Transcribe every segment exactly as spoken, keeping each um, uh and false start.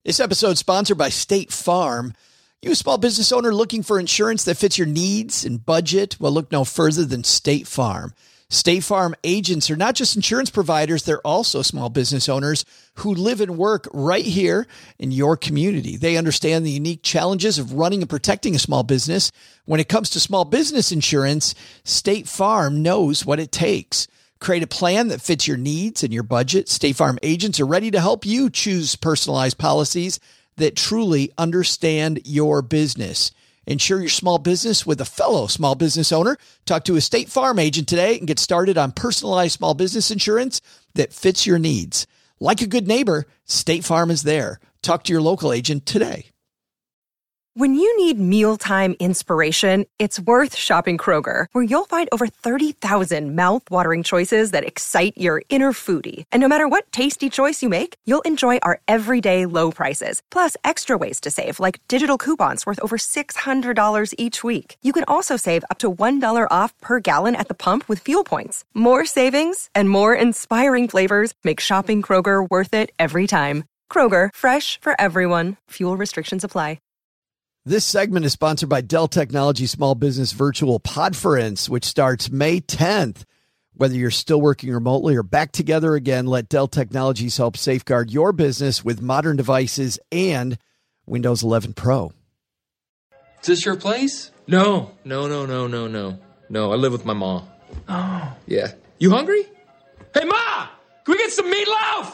This episode is sponsored by State Farm. You a small business owner looking for insurance that fits your needs and budget? Well, look no further than State Farm. State Farm agents are not just insurance providers, they're also small business owners who live and work right here in your community. They understand the unique challenges of running and protecting a small business. When it comes to small business insurance, State Farm knows what it takes. Create a plan that fits your needs and your budget. State Farm agents are ready to help you choose personalized policies that truly understand your business. Insure your small business with a fellow small business owner. Talk to a State Farm agent today and get started on personalized small business insurance that fits your needs. Like a good neighbor, State Farm is there. Talk to your local agent today. When you need mealtime inspiration, it's worth shopping Kroger, where you'll find over thirty thousand mouth-watering choices that excite your inner foodie. And no matter what tasty choice you make, you'll enjoy our everyday low prices, plus extra ways to save, like digital coupons worth over six hundred dollars each week. You can also save up to one dollar off per gallon at the pump with fuel points. More savings and more inspiring flavors make shopping Kroger worth it every time. Kroger, fresh for everyone. Fuel restrictions apply. This segment is sponsored by Dell Technologies Small Business Virtual Podference, which starts May tenth. Whether you're still working remotely or back together again, let Dell Technologies help safeguard your business with modern devices and Windows eleven Pro. Is this your place? No, no, no, no, no, no. No, I live with my mom. Oh. Yeah. You hungry? Hey, Ma! Can we get some meatloaf?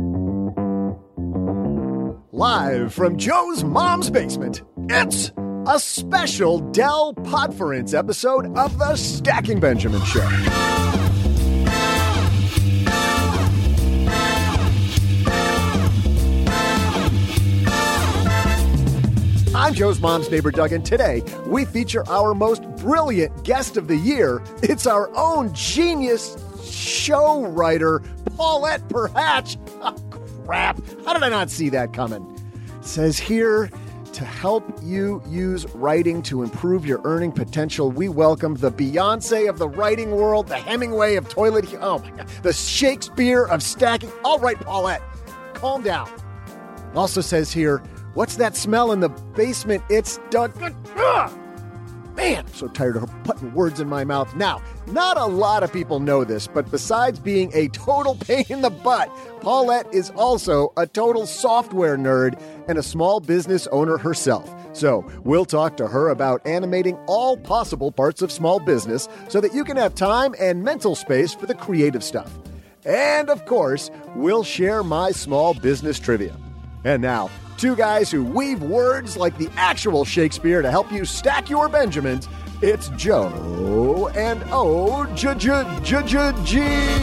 Live from Joe's mom's basement, it's a special Dell Podference episode of the Stacking Benjamin Show. I'm Joe's mom's neighbor, Doug, and today we feature our most brilliant guest of the year. It's our own genius show writer, Paulette Perhatch. Oh, crap. How did I not see that coming? It says here, to help you use writing to improve your earning potential, we welcome the Beyonce of the writing world, the Hemingway of toilet, oh my God, the Shakespeare of stacking. All right, Paulette, calm down. It also says here, what's that smell in the basement? It's Doug. Ugh! Man, I'm so tired of her putting words in my mouth. Now, not a lot of people know this, but besides being a total pain in the butt, Paulette is also a total software nerd and a small business owner herself. So we'll talk to her about animating all possible parts of small business so that you can have time and mental space for the creative stuff. And of course, we'll share my small business trivia. And now, two guys who weave words like the actual Shakespeare to help you stack your Benjamins. It's Joe and O J J J J G.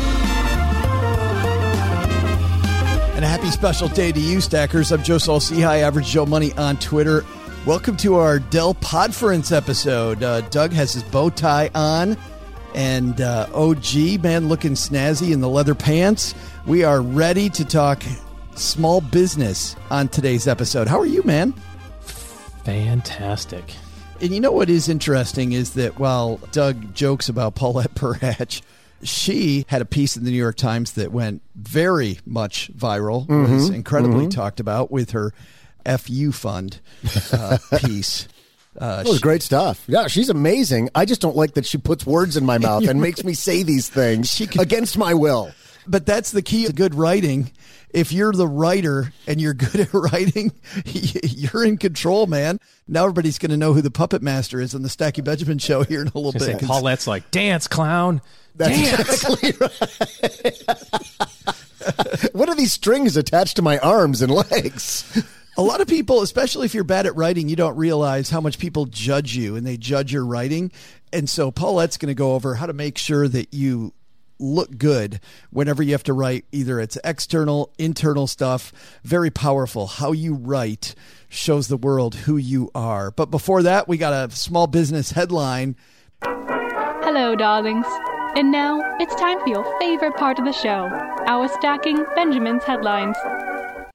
And a happy special day to you, Stackers. I'm Joe Saul-Sehy, Average Joe Money on Twitter. Welcome to our Dell Podference episode. Uh, Doug has his bow tie on, and uh, O G, man, looking snazzy in the leather pants. We are ready to talk small business on today's episode. How are you, man? Fantastic. And you know what is interesting is that while Doug jokes about Paulette Perhatch, she had a piece in the New York Times that went very much viral, mm-hmm. was incredibly mm-hmm. talked about with her F U fund uh, piece. Uh, that was she, great stuff. Yeah, she's amazing. I just don't like that she puts words in my mouth and makes me say these things she can, against my will. But that's the key to good writing. If you're the writer and you're good at writing, you're in control, man. Now everybody's going to know who the puppet master is on the Stacking Benjamin show here in a little bit. Say, Paulette's like, dance, clown. That's dance. Exactly right. What are these strings attached to my arms and legs? A lot of people, especially if you're bad at writing, you don't realize how much people judge you and they judge your writing. And so Paulette's going to go over how to make sure that you look good whenever you have to write. Either it's external, internal stuff. Very powerful. How you write shows the world who you are. But before that, we got a small business headline. Hello, darlings. And now it's time for your favorite part of the show, our Stacking Benjamin's headlines.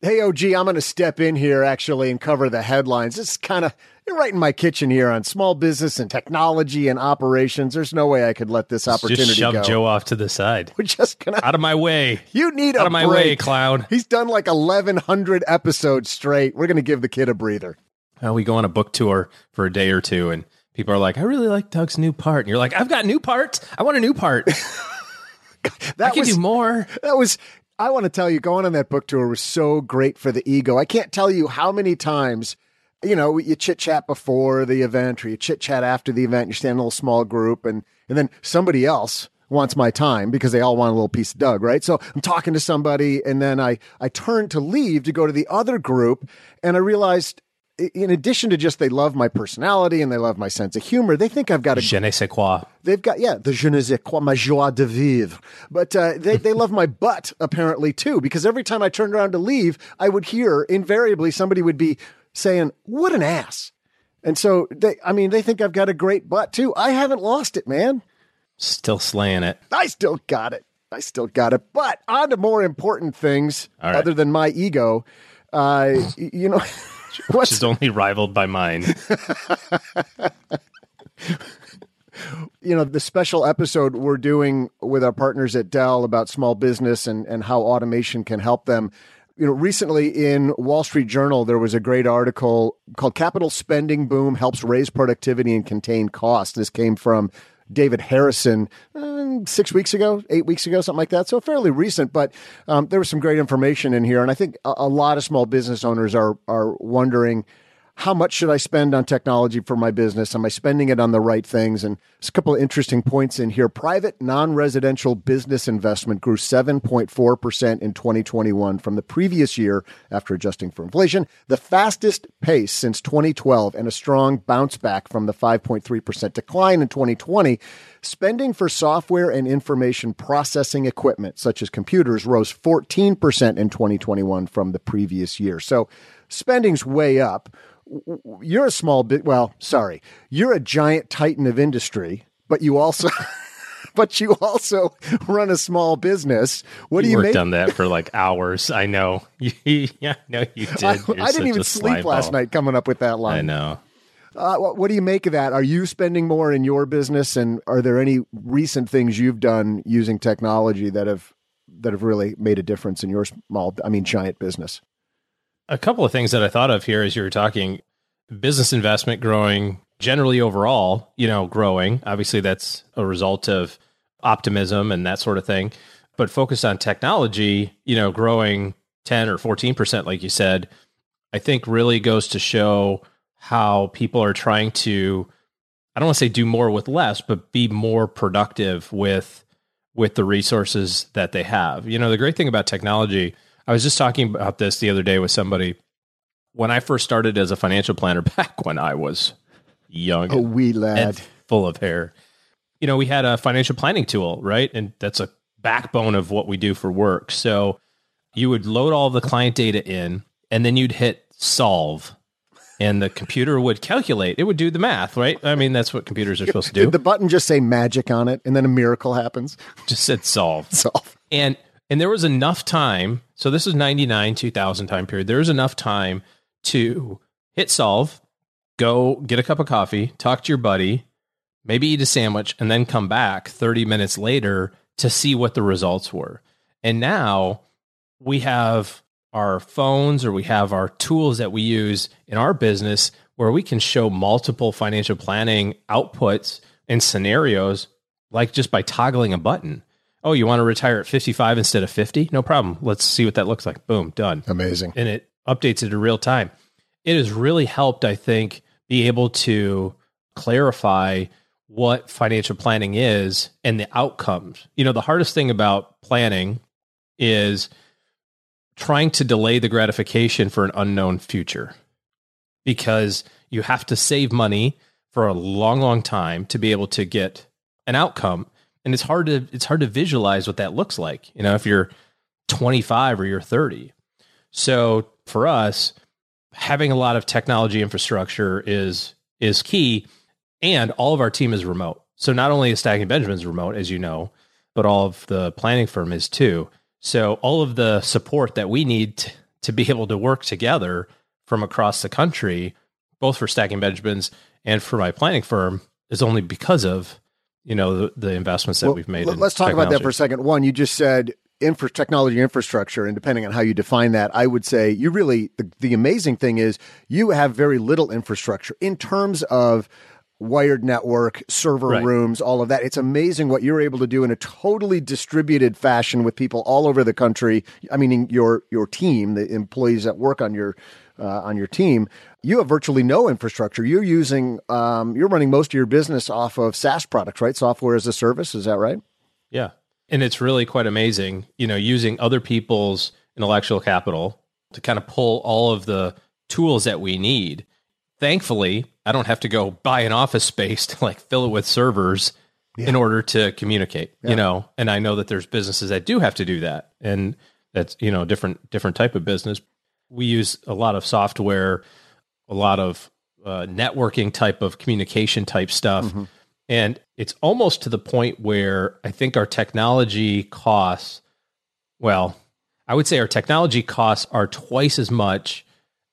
Hey, O G, I'm going to step in here actually and cover the headlines. This is kind of, you're right in my kitchen here on small business and technology and operations. There's no way I could let this opportunity just shove go. Joe off to the side. We're just going to... Out of my way. You need Out a of my break. way, clown. He's done like eleven hundred episodes straight. We're going to give the kid a breather. Well, we go on a book tour for a day or two, and people are like, I really like Doug's new part. And you're like, I've got new parts. I want a new part. That I can was, do more. That was... I want to tell you, going on that book tour was so great for the ego. I can't tell you how many times, you know, you chit-chat before the event or you chit-chat after the event. You stand in a little small group, and, and then somebody else wants my time because they all want a little piece of Doug, right? So I'm talking to somebody, and then I, I turn to leave to go to the other group, and I realized, in addition to just they love my personality and they love my sense of humor, they think I've got a... Je ne sais quoi. They've got, yeah, the je ne sais quoi, ma joie de vivre. But uh, they, they love my butt, apparently, too, because every time I turned around to leave, I would hear, invariably, somebody would be saying, what an ass. And so, they, I mean, they think I've got a great butt, too. I haven't lost it, man. Still slaying it. I still got it. I still got it. But on to more important things, right. Other than my ego, uh, you know... Which is only rivaled by mine. You know, the special episode we're doing with our partners at Dell about small business and, and how automation can help them. You know, recently in Wall Street Journal, there was a great article called Capital Spending Boom Helps Raise Productivity and Contain Costs. This came from David Harrison uh, six weeks ago, eight weeks ago, something like that. So fairly recent, but um, there was some great information in here. And I think a, a lot of small business owners are are wondering, how much should I spend on technology for my business? Am I spending it on the right things? And there's a couple of interesting points in here. Private non-residential business investment grew seven point four percent in twenty twenty-one from the previous year after adjusting for inflation, the fastest pace since twenty twelve, and a strong bounce back from the five point three percent decline in twenty twenty. Spending for software and information processing equipment, such as computers, rose fourteen percent in twenty twenty-one from the previous year. So spending's way up. You're a small bit, well, sorry, you're a giant titan of industry, but you also, but you also run a small business. What you do you worked make? on that for like hours. I know. yeah, no, you did. I, You're I didn't even a sleep last ball. night coming up with that line. I know. Uh, what, what do you make of that? Are you spending more in your business, and are there any recent things you've done using technology that have that have really made a difference in your small, I mean, giant business? A couple of things that I thought of here as you were talking. Business investment growing generally overall, you know, growing. Obviously, that's a result of optimism and that sort of thing. But focused on technology, you know, growing ten or fourteen percent, like you said, I think really goes to show how people are trying to, I don't want to say do more with less, but be more productive with with the resources that they have. You know, the great thing about technology, I was just talking about this the other day with somebody. When I first started as a financial planner, back when I was young, a wee lad, and full of hair, you know, we had a financial planning tool, right? And that's a backbone of what we do for work. So you would load all the client data in, and then you'd hit solve, and the computer would calculate. It would do the math, right? I mean, that's what computers are supposed to do. Did the button just say magic on it, and then a miracle happens? Just said solve. Solve. And and there was enough time. So this was ninety-nine, two thousand time period. There was enough time to hit solve, go get a cup of coffee, talk to your buddy, maybe eat a sandwich, and then come back thirty minutes later to see what the results were. And now we have our phones, or we have our tools that we use in our business where we can show multiple financial planning outputs and scenarios, like just by toggling a button. Oh, you want to retire at fifty-five instead of fifty? No problem. Let's see what that looks like. Boom, done. Amazing. And it updates it in real time. It has really helped, I think, be able to clarify what financial planning is and the outcomes. You know, the hardest thing about planning is trying to delay the gratification for an unknown future, because you have to save money for a long, long time to be able to get an outcome. And it's hard to, it's hard to visualize what that looks like, you know, if you're twenty-five or you're thirty. So for us, having a lot of technology infrastructure is is key, and all of our team is remote. So not only is Stacking Benjamins remote, as you know, but all of the planning firm is too. So all of the support that we need t- to be able to work together from across the country, both for Stacking Benjamins and for my planning firm, is only because of, you know, the, the investments that well, we've made. Let's in talk technology. about that for a second. One, you just said infra technology infrastructure, and depending on how you define that, I would say you really, the, the amazing thing is you have very little infrastructure in terms of wired network, server right. rooms, all of that. It's amazing what you're able to do in a totally distributed fashion with people all over the country. I mean, your your team, the employees that work on your uh, on your team, you have virtually no infrastructure. You're using, um, you're running most of your business off of SaaS products, right? Software as a service. Is that right? Yeah. And it's really quite amazing, you know, using other people's intellectual capital to kind of pull all of the tools that we need. Thankfully, I don't have to go buy an office space to like fill it with servers yeah. in order to communicate, yeah. you know, and I know that there's businesses that do have to do that. And that's, you know, different, different type of business. We use a lot of software, a lot of uh, networking type of communication type stuff. Mm-hmm. And it's almost to the point where I think our technology costs, well, I would say our technology costs are twice as much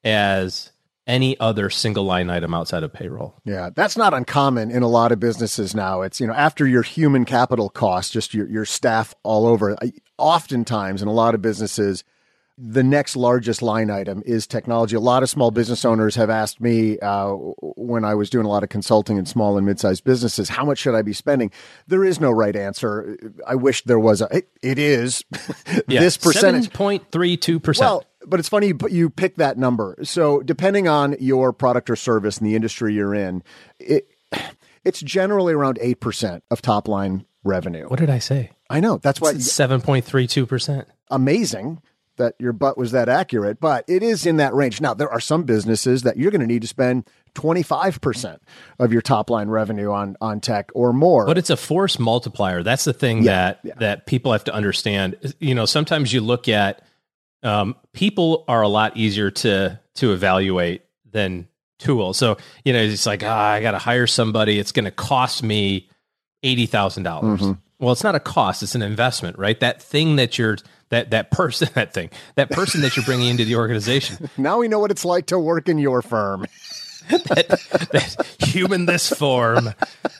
as any other single line item outside of payroll. Yeah, that's not uncommon in a lot of businesses now. It's, you know, after your human capital costs, just your, your staff all over, oftentimes in a lot of businesses, the next largest line item is technology. A lot of small business owners have asked me uh, when I was doing a lot of consulting in small and mid-sized businesses, how much should I be spending? There is no right answer. I wish there was. A, it, it is yeah, this percentage. seven point three two percent. Well, but it's funny, but you pick that number. So depending on your product or service and the industry you're in, it it's generally around eight percent of top line revenue. What did I say? I know. That's why seven point three two percent. Amazing that your butt was that accurate, but it is in that range. Now, there are some businesses that you're going to need to spend twenty-five percent of your top line revenue on, on tech or more. But it's a force multiplier. That's the thing yeah, that, yeah. that people have to understand. You know, sometimes you look at, um, people are a lot easier to, to evaluate than tools. So, you know, it's like, ah, I got to hire somebody. It's going to cost me eighty thousand dollars. Mm-hmm. Well, it's not a cost. It's an investment, right? That thing that you're, that, that person, that thing, that person that you're bringing into the organization. Now we know what it's like to work in your firm. that, that human this form.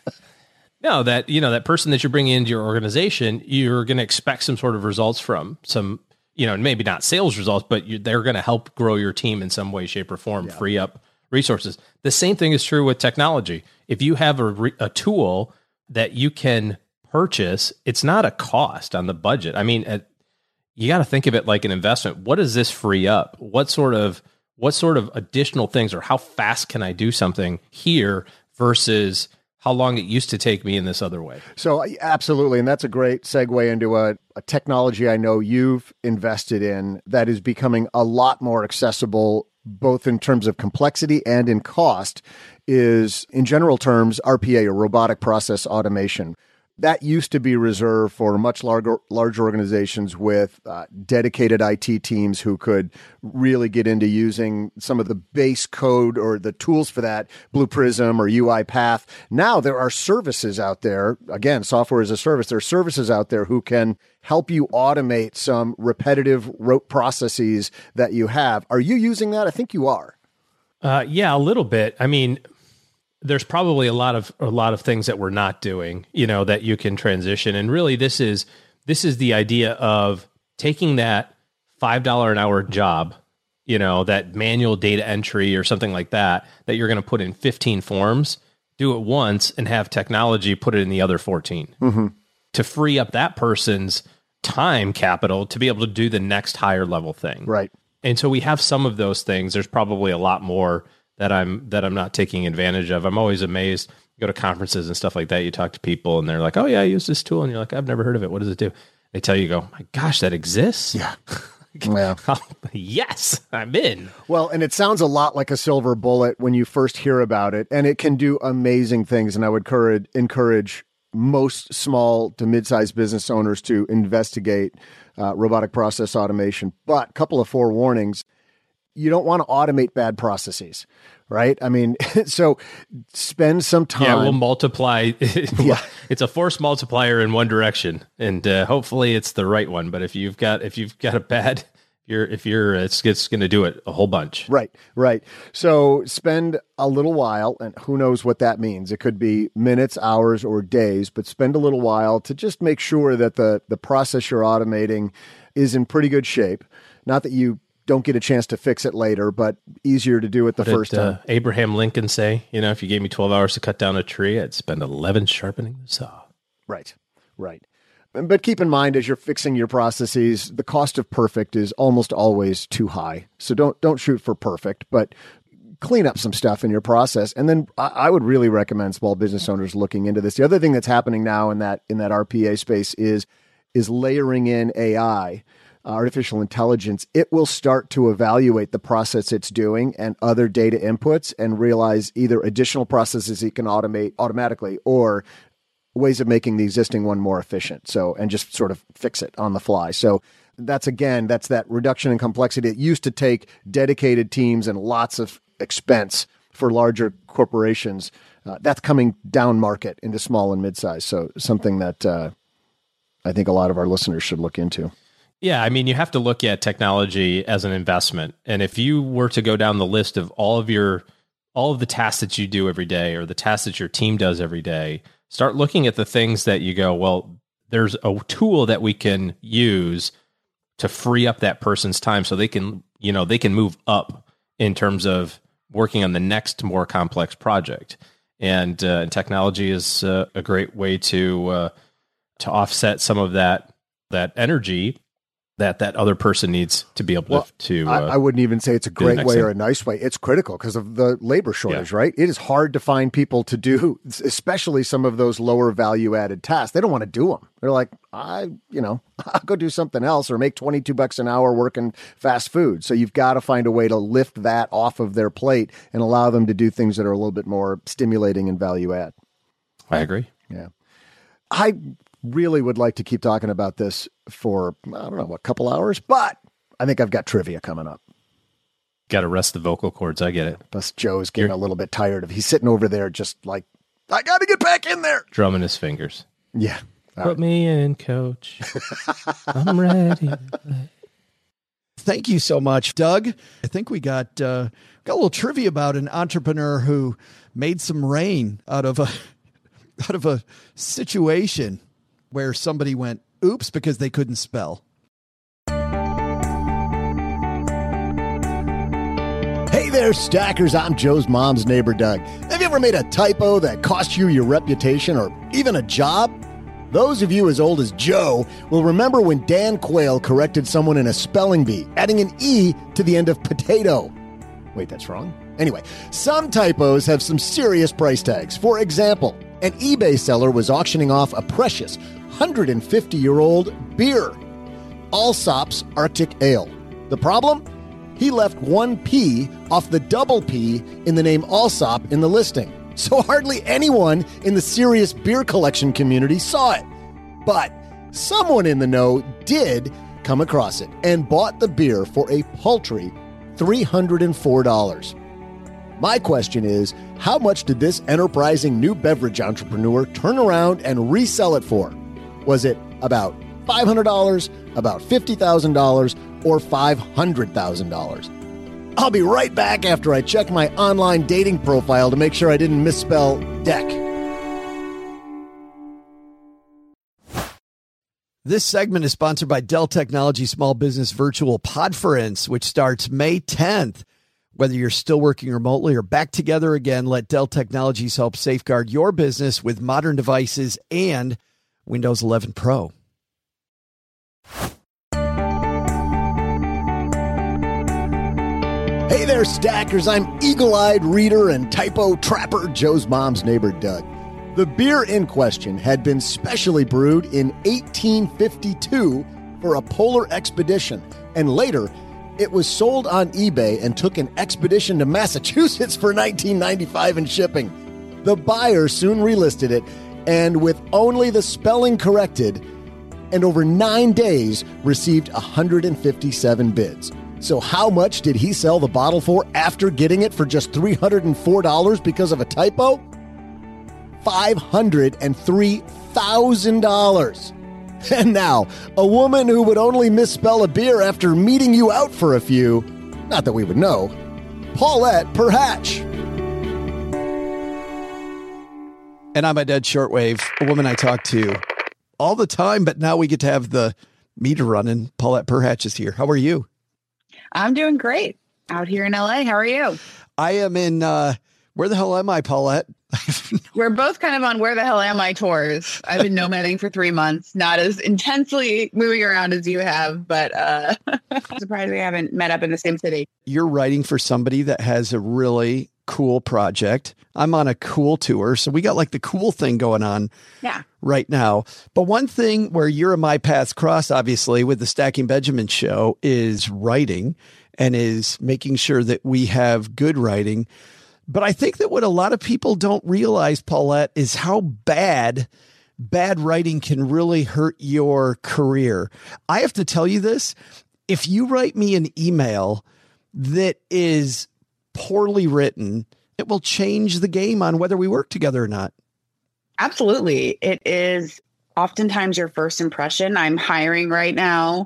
No, that, you know, that person that you're bringing into your organization, you're going to expect some sort of results from, some, you know, maybe not sales results, but you, they're going to help grow your team in some way, shape, or form, yeah. free up resources. The same thing is true with technology. If you have a, re, a tool that you can purchase, it's not a cost on the budget. I mean, at, you got to think of it like an investment. What does this free up? What sort of what sort of additional things, or how fast can I do something here versus how long it used to take me in this other way? So absolutely, and that's a great segue into a, a technology I know you've invested in that is becoming a lot more accessible, both in terms of complexity and in cost, is, in general terms, R P A, or robotic process automation. That used to be reserved for much larger, larger organizations with uh, dedicated I T teams who could really get into using some of the base code or the tools for that, Blue Prism or UiPath. Now there are services out there, again, software as a service. There are services out there who can help you automate some repetitive rote processes that you have. Are you using that? I think you are. Uh, yeah, a little bit. I mean, there's probably a lot of a lot of things that we're not doing, you know, that you can transition. And really, this is this is the idea of taking that five dollars an hour job, you know, that manual data entry or something like that, that you're going to put in fifteen forms, do it once, and have technology put it in the other fourteen mm-hmm. to free up that person's time capital to be able to do the next higher level thing. Right. And so we have some of those things. There's probably a lot more that I'm that I'm not taking advantage of. I'm always amazed. You go to conferences and stuff like that. You talk to people and they're like, "Oh yeah, I use this tool," and you're like, "I've never heard of it. What does it do?" They tell you, "Go, my gosh, that exists." Yeah. Yeah. Yes, I'm in. Well, and it sounds a lot like a silver bullet when you first hear about it, and it can do amazing things. And I would encourage encourage most small to mid-sized business owners to investigate uh, robotic process automation. But a couple of forewarnings. You don't want to automate bad processes, right? I mean, so spend some time. Yeah, we'll multiply. Yeah. It's a force multiplier in one direction, and uh, hopefully it's the right one. But if you've got if you've got a bad if you're if you're it's it's going to do it a whole bunch. Right, right. So spend a little while, and who knows what that means. It could be minutes, hours, or days, but spend a little while to just make sure that the the process you're automating is in pretty good shape. Not that you don't get a chance to fix it later, but easier to do it the what first did, time. Uh, Abraham Lincoln say, you know, if you gave me twelve hours to cut down a tree, I'd spend eleven sharpening the saw. Right, right. But keep in mind, as you're fixing your processes, the cost of perfect is almost always too high. So don't don't shoot for perfect, but clean up some stuff in your process. And then I, I would really recommend small business owners looking into this. The other thing that's happening now in that in that R P A space is is layering in A I. Artificial intelligence. It will start to evaluate the process it's doing and other data inputs and realize either additional processes it can automate automatically or ways of making the existing one more efficient. So, and just sort of fix it on the fly. So that's, again, that's that reduction in complexity. It used to take dedicated teams and lots of expense for larger corporations. Uh, that's coming down market into small and mid-size. So something that uh, I think a lot of our listeners should look into. Yeah, I mean, you have to look at technology as an investment. And if you were to go down the list of all of your, all of the tasks that you do every day or the tasks that your team does every day, start looking at the things that you go, well, there's a tool that we can use to free up that person's time so they can, you know, they can move up in terms of working on the next more complex project. And uh, technology is uh, a great way to uh, to offset some of that that energy that that other person needs to be able well, to. Uh, I, I wouldn't even say it's a great way thing. or a nice way. It's critical because of the labor shortage, yeah. right? It is hard to find people to do, especially some of those lower value added tasks. They don't want to do them. They're like, I, you know, I'll go do something else or make twenty-two bucks an hour working fast food. So you've got to find a way to lift that off of their plate and allow them to do things that are a little bit more stimulating and value add. I agree. Yeah. I really would like to keep talking about this for, I don't know, a couple hours, but I think I've got trivia coming up. Got to rest the vocal cords. I get it. Plus Joe's getting You're, a little bit tired of, he's sitting over there just like, I got to get back in there. Drumming his fingers. Yeah. Put right. me in, coach. I'm ready to play. Thank you so much, Doug. I think we got, uh, got a little trivia about an entrepreneur who made some rain out of a, out of a situation where somebody went, oops, because they couldn't spell. Hey there, stackers. I'm Joe's mom's neighbor, Doug. Have you ever made a typo that cost you your reputation or even a job? Those of you as old as Joe will remember when Dan Quayle corrected someone in a spelling bee, adding an E to the end of potato. Wait, that's wrong? Anyway, some typos have some serious price tags. For example, an eBay seller was auctioning off a precious one hundred fifty-year-old beer, Allsop's Arctic Ale. The problem? He left one P off the double P in the name Allsop in the listing. So hardly anyone in the serious beer collection community saw it. But someone in the know did come across it and bought the beer for a paltry three hundred four dollars. My question is, how much did this enterprising new beverage entrepreneur turn around and resell it for? Was it about five hundred dollars, about fifty thousand dollars, or five hundred thousand dollars? I'll be right back after I check my online dating profile to make sure I didn't misspell deck. This segment is sponsored by Dell Technologies Small Business Virtual Podference, which starts May tenth. Whether you're still working remotely or back together again, let Dell Technologies help safeguard your business with modern devices and Windows eleven Pro. Hey there, stackers. I'm eagle-eyed reader and typo trapper, Joe's mom's neighbor, Doug. The beer in question had been specially brewed in eighteen fifty-two for a polar expedition, and later it was sold on eBay and took an expedition to Massachusetts for nineteen ninety-five dollars in shipping. The buyer soon relisted it, and with only the spelling corrected, and over nine days, received one hundred fifty-seven bids. So how much did he sell the bottle for after getting it for just three hundred four dollars because of a typo? five hundred three thousand dollars. And now, a woman who would only misspell a beer after meeting you out for a few, not that we would know, Paulette Perhatch. And I'm a dead shortwave, a woman I talk to all the time, but now we get to have the meter running. Paulette Perhatch is here. How are you? I'm doing great out here in L A. How are you? I am in, uh, where the hell am I, Paulette? We're both kind of on where the hell am I tours. I've been nomading for three months, not as intensely moving around as you have, but uh, I'm surprised we haven't met up in the same city. You're writing for somebody that has a really cool project. I'm on a cool tour. So we got like the cool thing going on yeah. right now. But one thing where you're and my paths cross, obviously, with the Stacking Benjamin show is writing and is making sure that we have good writing. But I think that what a lot of people don't realize, Paulette, is how bad bad writing can really hurt your career. I have to tell you this. If you write me an email that is poorly written, it will change the game on whether we work together or not. Absolutely. It is oftentimes your first impression. I'm hiring right now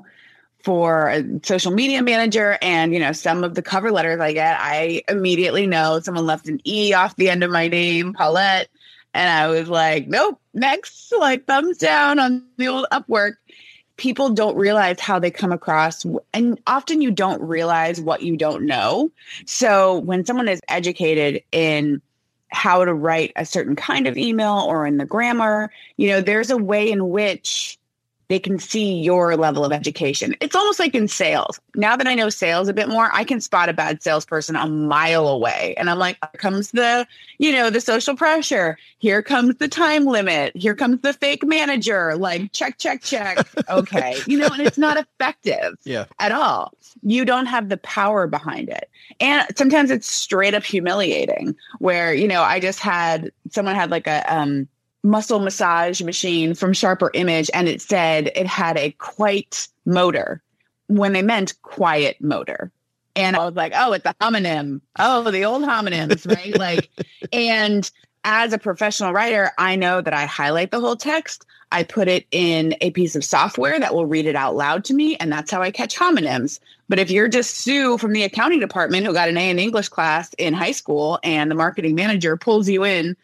for a social media manager, and, you know, some of the cover letters I get, I immediately know someone left an E off the end of my name, Paulette. And I was like, nope, next, like thumbs down on the old Upwork. People don't realize how they come across. And often you don't realize what you don't know. So when someone is educated in how to write a certain kind of email or in the grammar, you know, there's a way in which they can see your level of education. It's almost like in sales. Now that I know sales a bit more, I can spot a bad salesperson a mile away. And I'm like, here comes the, you know, the social pressure. Here comes the time limit. Here comes the fake manager. Like, check, check, check. Okay. You know, and it's not effective yeah. at all. You don't have the power behind it. And sometimes it's straight up humiliating where, you know, I just had, someone had like a, um, muscle massage machine from Sharper Image, and it said it had a quiet motor when they meant quiet motor. And I was like, oh, it's a homonym. Oh, the old homonyms, right? Like, and as a professional writer, I know that I highlight the whole text. I put it in a piece of software that will read it out loud to me. And that's how I catch homonyms. But if you're just Sue from the accounting department who got an A in English class in high school and the marketing manager pulls you in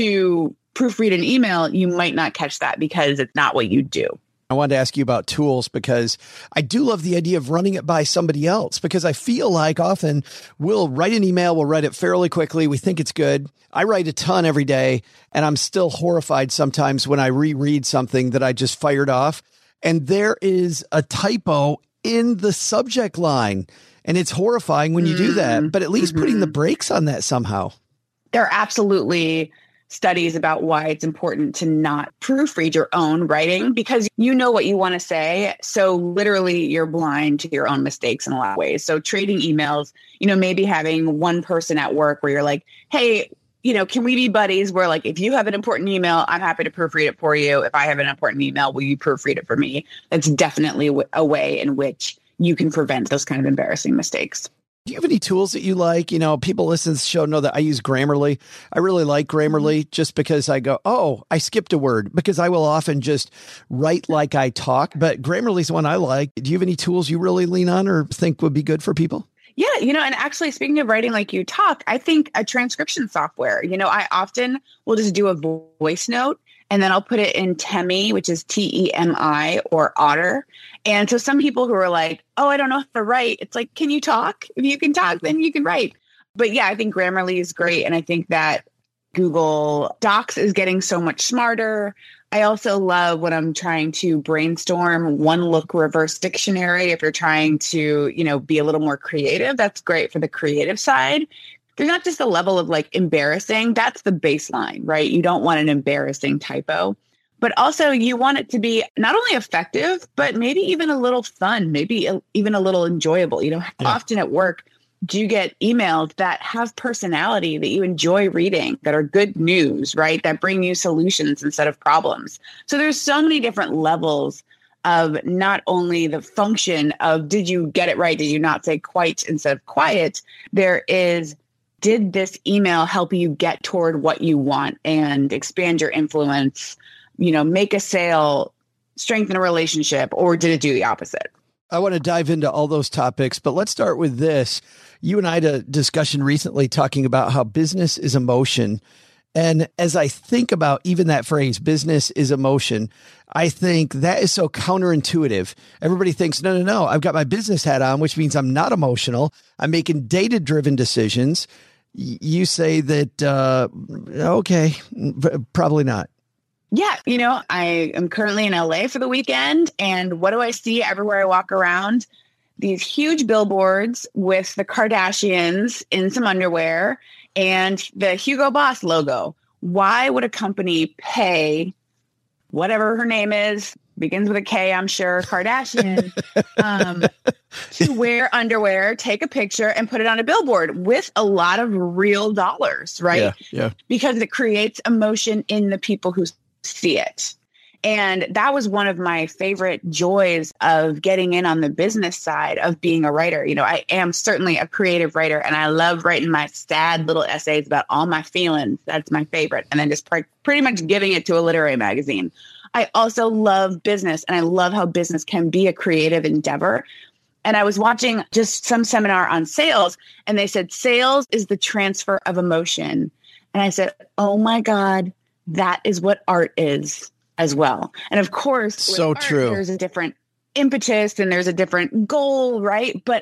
to proofread an email, you might not catch that because it's not what you do. I wanted to ask you about tools because I do love the idea of running it by somebody else, because I feel like often we'll write an email, we'll write it fairly quickly. We think it's good. I write a ton every day, and I'm still horrified sometimes when I reread something that I just fired off and there is a typo in the subject line. And it's horrifying when you do that, but at least mm-hmm. putting the brakes on that somehow. There are absolutely studies about why it's important to not proofread your own writing, because you know what you want to say. So literally you're blind to your own mistakes in a lot of ways. So trading emails, you know, maybe having one person at work where you're like, hey, you know, can we be buddies where like, if you have an important email, I'm happy to proofread it for you. If I have an important email, will you proofread it for me? That's definitely a way in which you can prevent those kind of embarrassing mistakes. Do you have any tools that you like? You know, people listen to the show know that I use Grammarly. I really like Grammarly just because I go, oh, I skipped a word, because I will often just write like I talk. But Grammarly is the one I like. Do you have any tools you really lean on or think would be good for people? Yeah, you know, and actually, speaking of writing like you talk, I think a transcription software, you know, I often will just do a voice note and then I'll put it in Temi, which is T E M I, or Otter. And so some people who are like, oh, I don't know how to write. It's like, can you talk? If you can talk, then you can write. But yeah, I think Grammarly is great. And I think that Google Docs is getting so much smarter. I also love when I'm trying to brainstorm One Look Reverse Dictionary. If you're trying to, you know, be a little more creative, that's great for the creative side. There's not just a level of like embarrassing. That's the baseline, right? You don't want an embarrassing typo, but also you want it to be not only effective, but maybe even a little fun, maybe a, even a little enjoyable. You know, yeah. Often at work, do you get emails that have personality that you enjoy reading, that are good news, right? That bring you solutions instead of problems. So there's so many different levels of not only the function of, did you get it right? Did you not say quite instead of quiet? There is, did this email help you get toward what you want and expand your influence, you know, make a sale, strengthen a relationship, or did it do the opposite? I want to dive into all those topics, but let's start with this. You and I had a discussion recently talking about how business is emotion. And as I think about even that phrase, business is emotion, I think that is so counterintuitive. Everybody thinks, no, no, no, I've got my business hat on, which means I'm not emotional. I'm making data-driven decisions. Y- you say that, uh, okay, probably not. Yeah. You know, I am currently in L A for the weekend. And what do I see everywhere I walk around? These huge billboards with the Kardashians in some underwear and the Hugo Boss logo. Why would a company pay whatever her name is, begins with a K, I'm sure, Kardashian, um, to wear underwear, take a picture, and put it on a billboard with a lot of real dollars, right? Yeah, yeah. Because it creates emotion in the people who see it. And that was one of my favorite joys of getting in on the business side of being a writer. You know, I am certainly a creative writer, and I love writing my sad little essays about all my feelings. That's my favorite. And then just pr- pretty much giving it to a literary magazine. I also love business, and I love how business can be a creative endeavor. And I was watching just some seminar on sales, and they said, sales is the transfer of emotion. And I said, oh my God, that is what art is as well. And of course, so art, true. There's a different impetus and there's a different goal, right? But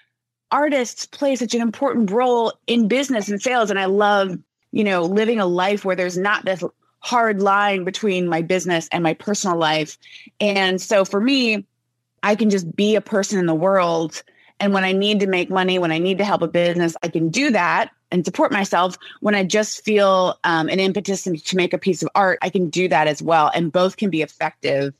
artists play such an important role in business and sales. And I love, you know, living a life where there's not this hard line between my business and my personal life. And so for me, I can just be a person in the world. And when I need to make money, when I need to help a business, I can do that and support myself. When I just feel um, an impetus to make a piece of art, I can do that as well. And both can be effective.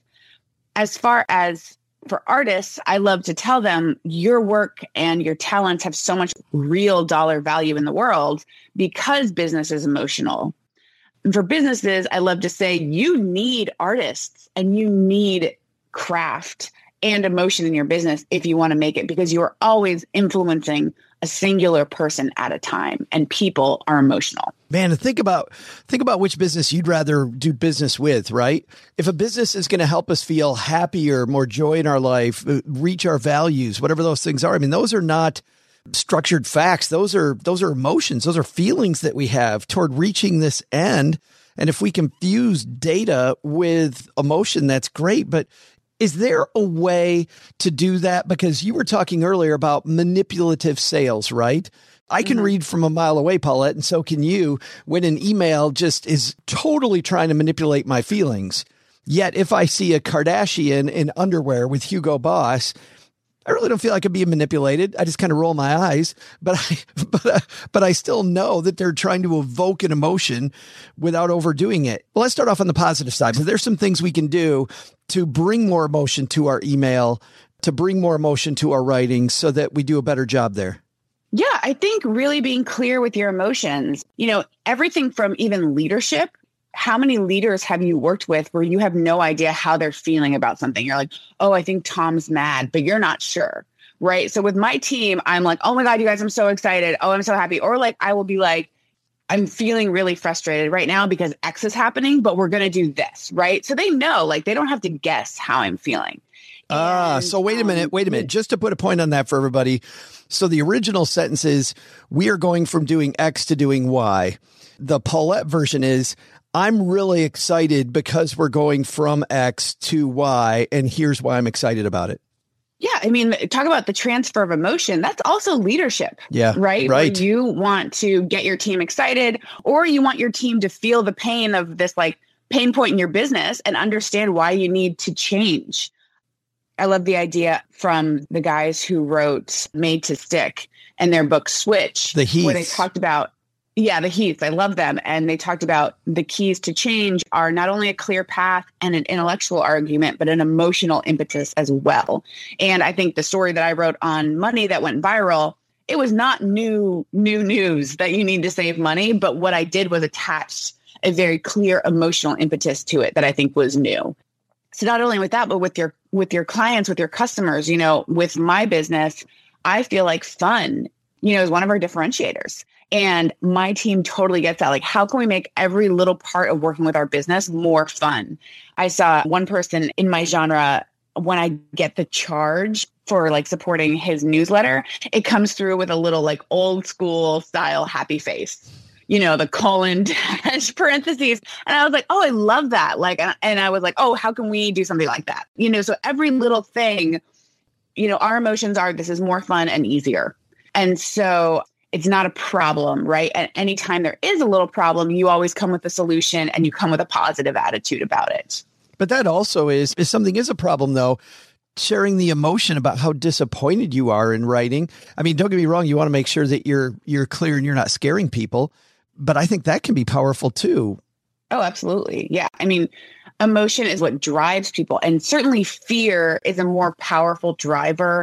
As far as for artists, I love to tell them your work and your talents have so much real dollar value in the world because business is emotional. And for businesses, I love to say you need artists and you need craft and emotion in your business if you want to make it, because you are always influencing a singular person at a time, and people are emotional. Man, think about think about which business you'd rather do business with, right? If a business is going to help us feel happier, more joy in our life, reach our values, whatever those things are. I mean, those are not structured facts. Those are those are emotions. Those are feelings that we have toward reaching this end. And if we can fuse data with emotion, that's great. But is there a way to do that? Because you were talking earlier about manipulative sales, right? I can mm-hmm. read from a mile away, Paulette, and so can you, when an email just is totally trying to manipulate my feelings. Yet if I see a Kardashian in underwear with Hugo Boss, I really don't feel like I'm being manipulated. I just kind of roll my eyes, but I, but, uh, but I still know that they're trying to evoke an emotion without overdoing it. Well, let's start off on the positive side. So there's some things we can do to bring more emotion to our email, to bring more emotion to our writing so that we do a better job there. Yeah, I think really being clear with your emotions, you know, everything from even leadership. How many leaders have you worked with where you have no idea how they're feeling about something? You're like, oh, I think Tom's mad, but you're not sure, right? So with my team, I'm like, oh my God, you guys, I'm so excited. Oh, I'm so happy. Or like, I will be like, I'm feeling really frustrated right now because X is happening, but we're going to do this, right? So they know, like, they don't have to guess how I'm feeling. Ah, and, so wait a minute, wait a minute. Just to put a point on that for everybody. So the original sentence is, we are going from doing X to doing Y. The Paulette version is, I'm really excited because we're going from X to Y, and here's why I'm excited about it. Yeah. I mean, talk about the transfer of emotion. That's also leadership. Yeah. Right. Right. Where you want to get your team excited, or you want your team to feel the pain of this like pain point in your business and understand why you need to change. I love the idea from the guys who wrote Made to Stick and their book Switch, the Heaths, where they talked about, yeah, the Heaths. I love them. And they talked about the keys to change are not only a clear path and an intellectual argument, but an emotional impetus as well. And I think the story that I wrote on money that went viral, it was not new, new news that you need to save money. But what I did was attach a very clear emotional impetus to it that I think was new. So not only with that, but with your with your clients, with your customers, you know, with my business, I feel like fun you know, is one of our differentiators. And my team totally gets that. Like, how can we make every little part of working with our business more fun? I saw one person in my genre, when I get the charge for like supporting his newsletter, it comes through with a little like old school style happy face, you know, the colon dash parentheses. And I was like, oh, I love that. Like, and I was like, oh, how can we do something like that? You know, so every little thing, you know, our emotions are, this is more fun and easier. And so it's not a problem, right? At any time there is a little problem, you always come with a solution and you come with a positive attitude about it. But that also is, if something is a problem, though, sharing the emotion about how disappointed you are in writing. I mean, don't get me wrong. You want to make sure that you're you're clear and you're not scaring people. But I think that can be powerful, too. Oh, absolutely. Yeah. I mean, emotion is what drives people. And certainly fear is a more powerful driver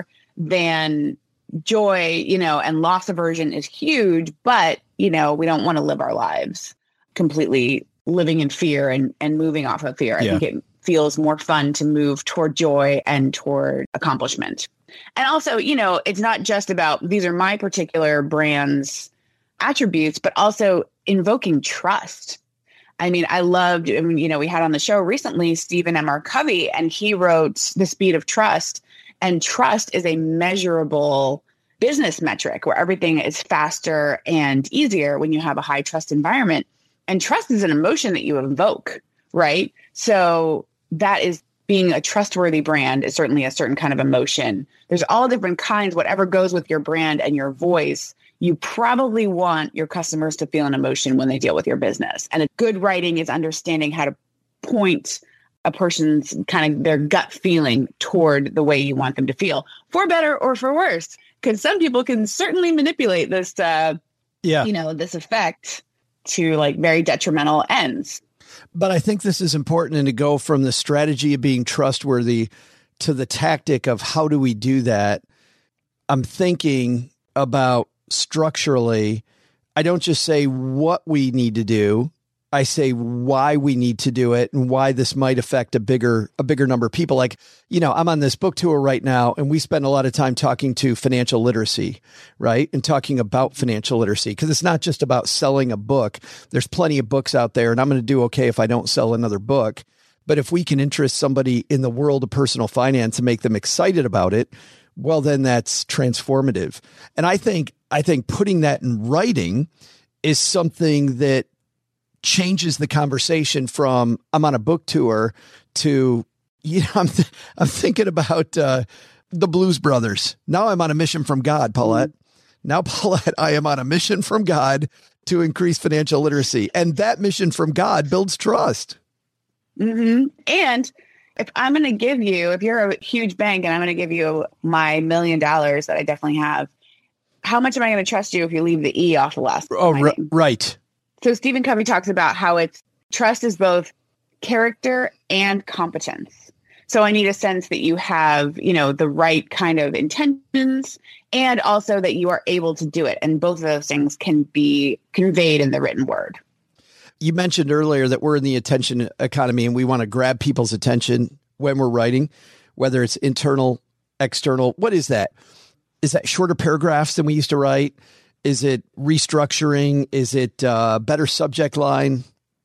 than joy, you know, and loss aversion is huge. But, you know, we don't want to live our lives completely living in fear and, and moving off of fear. I Yeah. think it feels more fun to move toward joy and toward accomplishment. And also, you know, it's not just about, these are my particular brand's attributes, but also invoking trust. I mean, I loved, I mean, you know, we had on the show recently, Stephen M R. Covey, and he wrote The Speed of Trust. And trust is a measurable business metric where everything is faster and easier when you have a high trust environment. And trust is an emotion that you invoke, right? So that is being a trustworthy brand is certainly a certain kind of emotion. There's all different kinds, whatever goes with your brand and your voice. You probably want your customers to feel an emotion when they deal with your business. And a good writing is understanding how to point a person's kind of their gut feeling toward the way you want them to feel, for better or for worse. Because some people can certainly manipulate this, uh, Yeah. you know, this effect to like very detrimental ends. But I think this is important, and to go from the strategy of being trustworthy to the tactic of how do we do that. I'm thinking about structurally. I don't just say what we need to do. I say why we need to do it and why this might affect a bigger, a bigger number of people. Like, you know, I'm on this book tour right now, and we spend a lot of time talking to financial literacy, right? And talking about financial literacy, because it's not just about selling a book. There's plenty of books out there, and I'm going to do okay if I don't sell another book. But if we can interest somebody in the world of personal finance and make them excited about it, well, then that's transformative. And I think, I think putting that in writing is something that changes the conversation from I'm on a book tour to, you know, I'm, th- I'm thinking about uh, the Blues Brothers. Now I'm on a mission from God, Paulette. Now, Paulette, I am on a mission from God to increase financial literacy. And that mission from God builds trust. Mm-hmm. And if I'm going to give you, if you're a huge bank and I'm going to give you my million dollars that I definitely have, how much am I going to trust you if you leave the E off the last? Oh, r- right. So Stephen Covey talks about how it's trust is both character and competence. So I need a sense that you have, you know, the right kind of intentions and also that you are able to do it. And both of those things can be conveyed in the written word. You mentioned earlier that we're in the attention economy and we want to grab people's attention when we're writing, whether it's internal, external. What is that? Is that shorter paragraphs than we used to write? Is it restructuring? Is it uh, better subject line?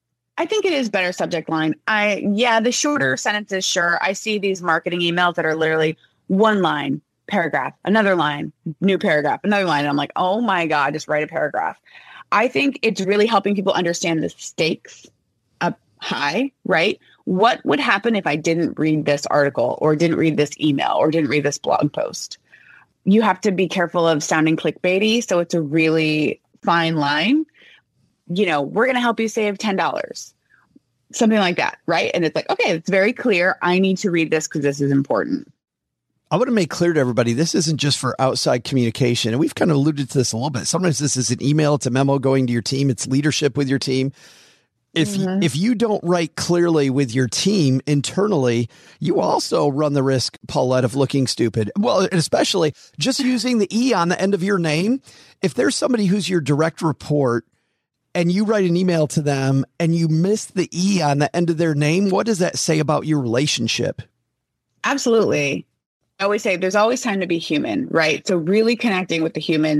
I think it is better subject line. I, yeah, the shorter sentences, sure. I see these marketing emails that are literally one line, paragraph, another line, new paragraph, another line. And I'm like, oh my God, just write a paragraph. I think it's really helping people understand the stakes up high, right? What would happen if I didn't read this article or didn't read this email or didn't read this blog post? You have to be careful of sounding clickbaity. So it's a really fine line. You know, we're going to help you save ten dollars, something like that. Right. And it's like, okay, it's very clear. I need to read this because this is important. I want to make clear to everybody, this isn't just for outside communication. And we've kind of alluded to this a little bit. Sometimes this is an email, it's a memo going to your team, it's leadership with your team. If mm-hmm. if you don't write clearly with your team internally, you also run the risk, Paulette, of looking stupid. Well, and especially just using the E on the end of your name. If there's somebody who's your direct report and you write an email to them and you miss the E on the end of their name, what does that say about your relationship? Absolutely. I always say there's always time to be human, right? So really connecting with the human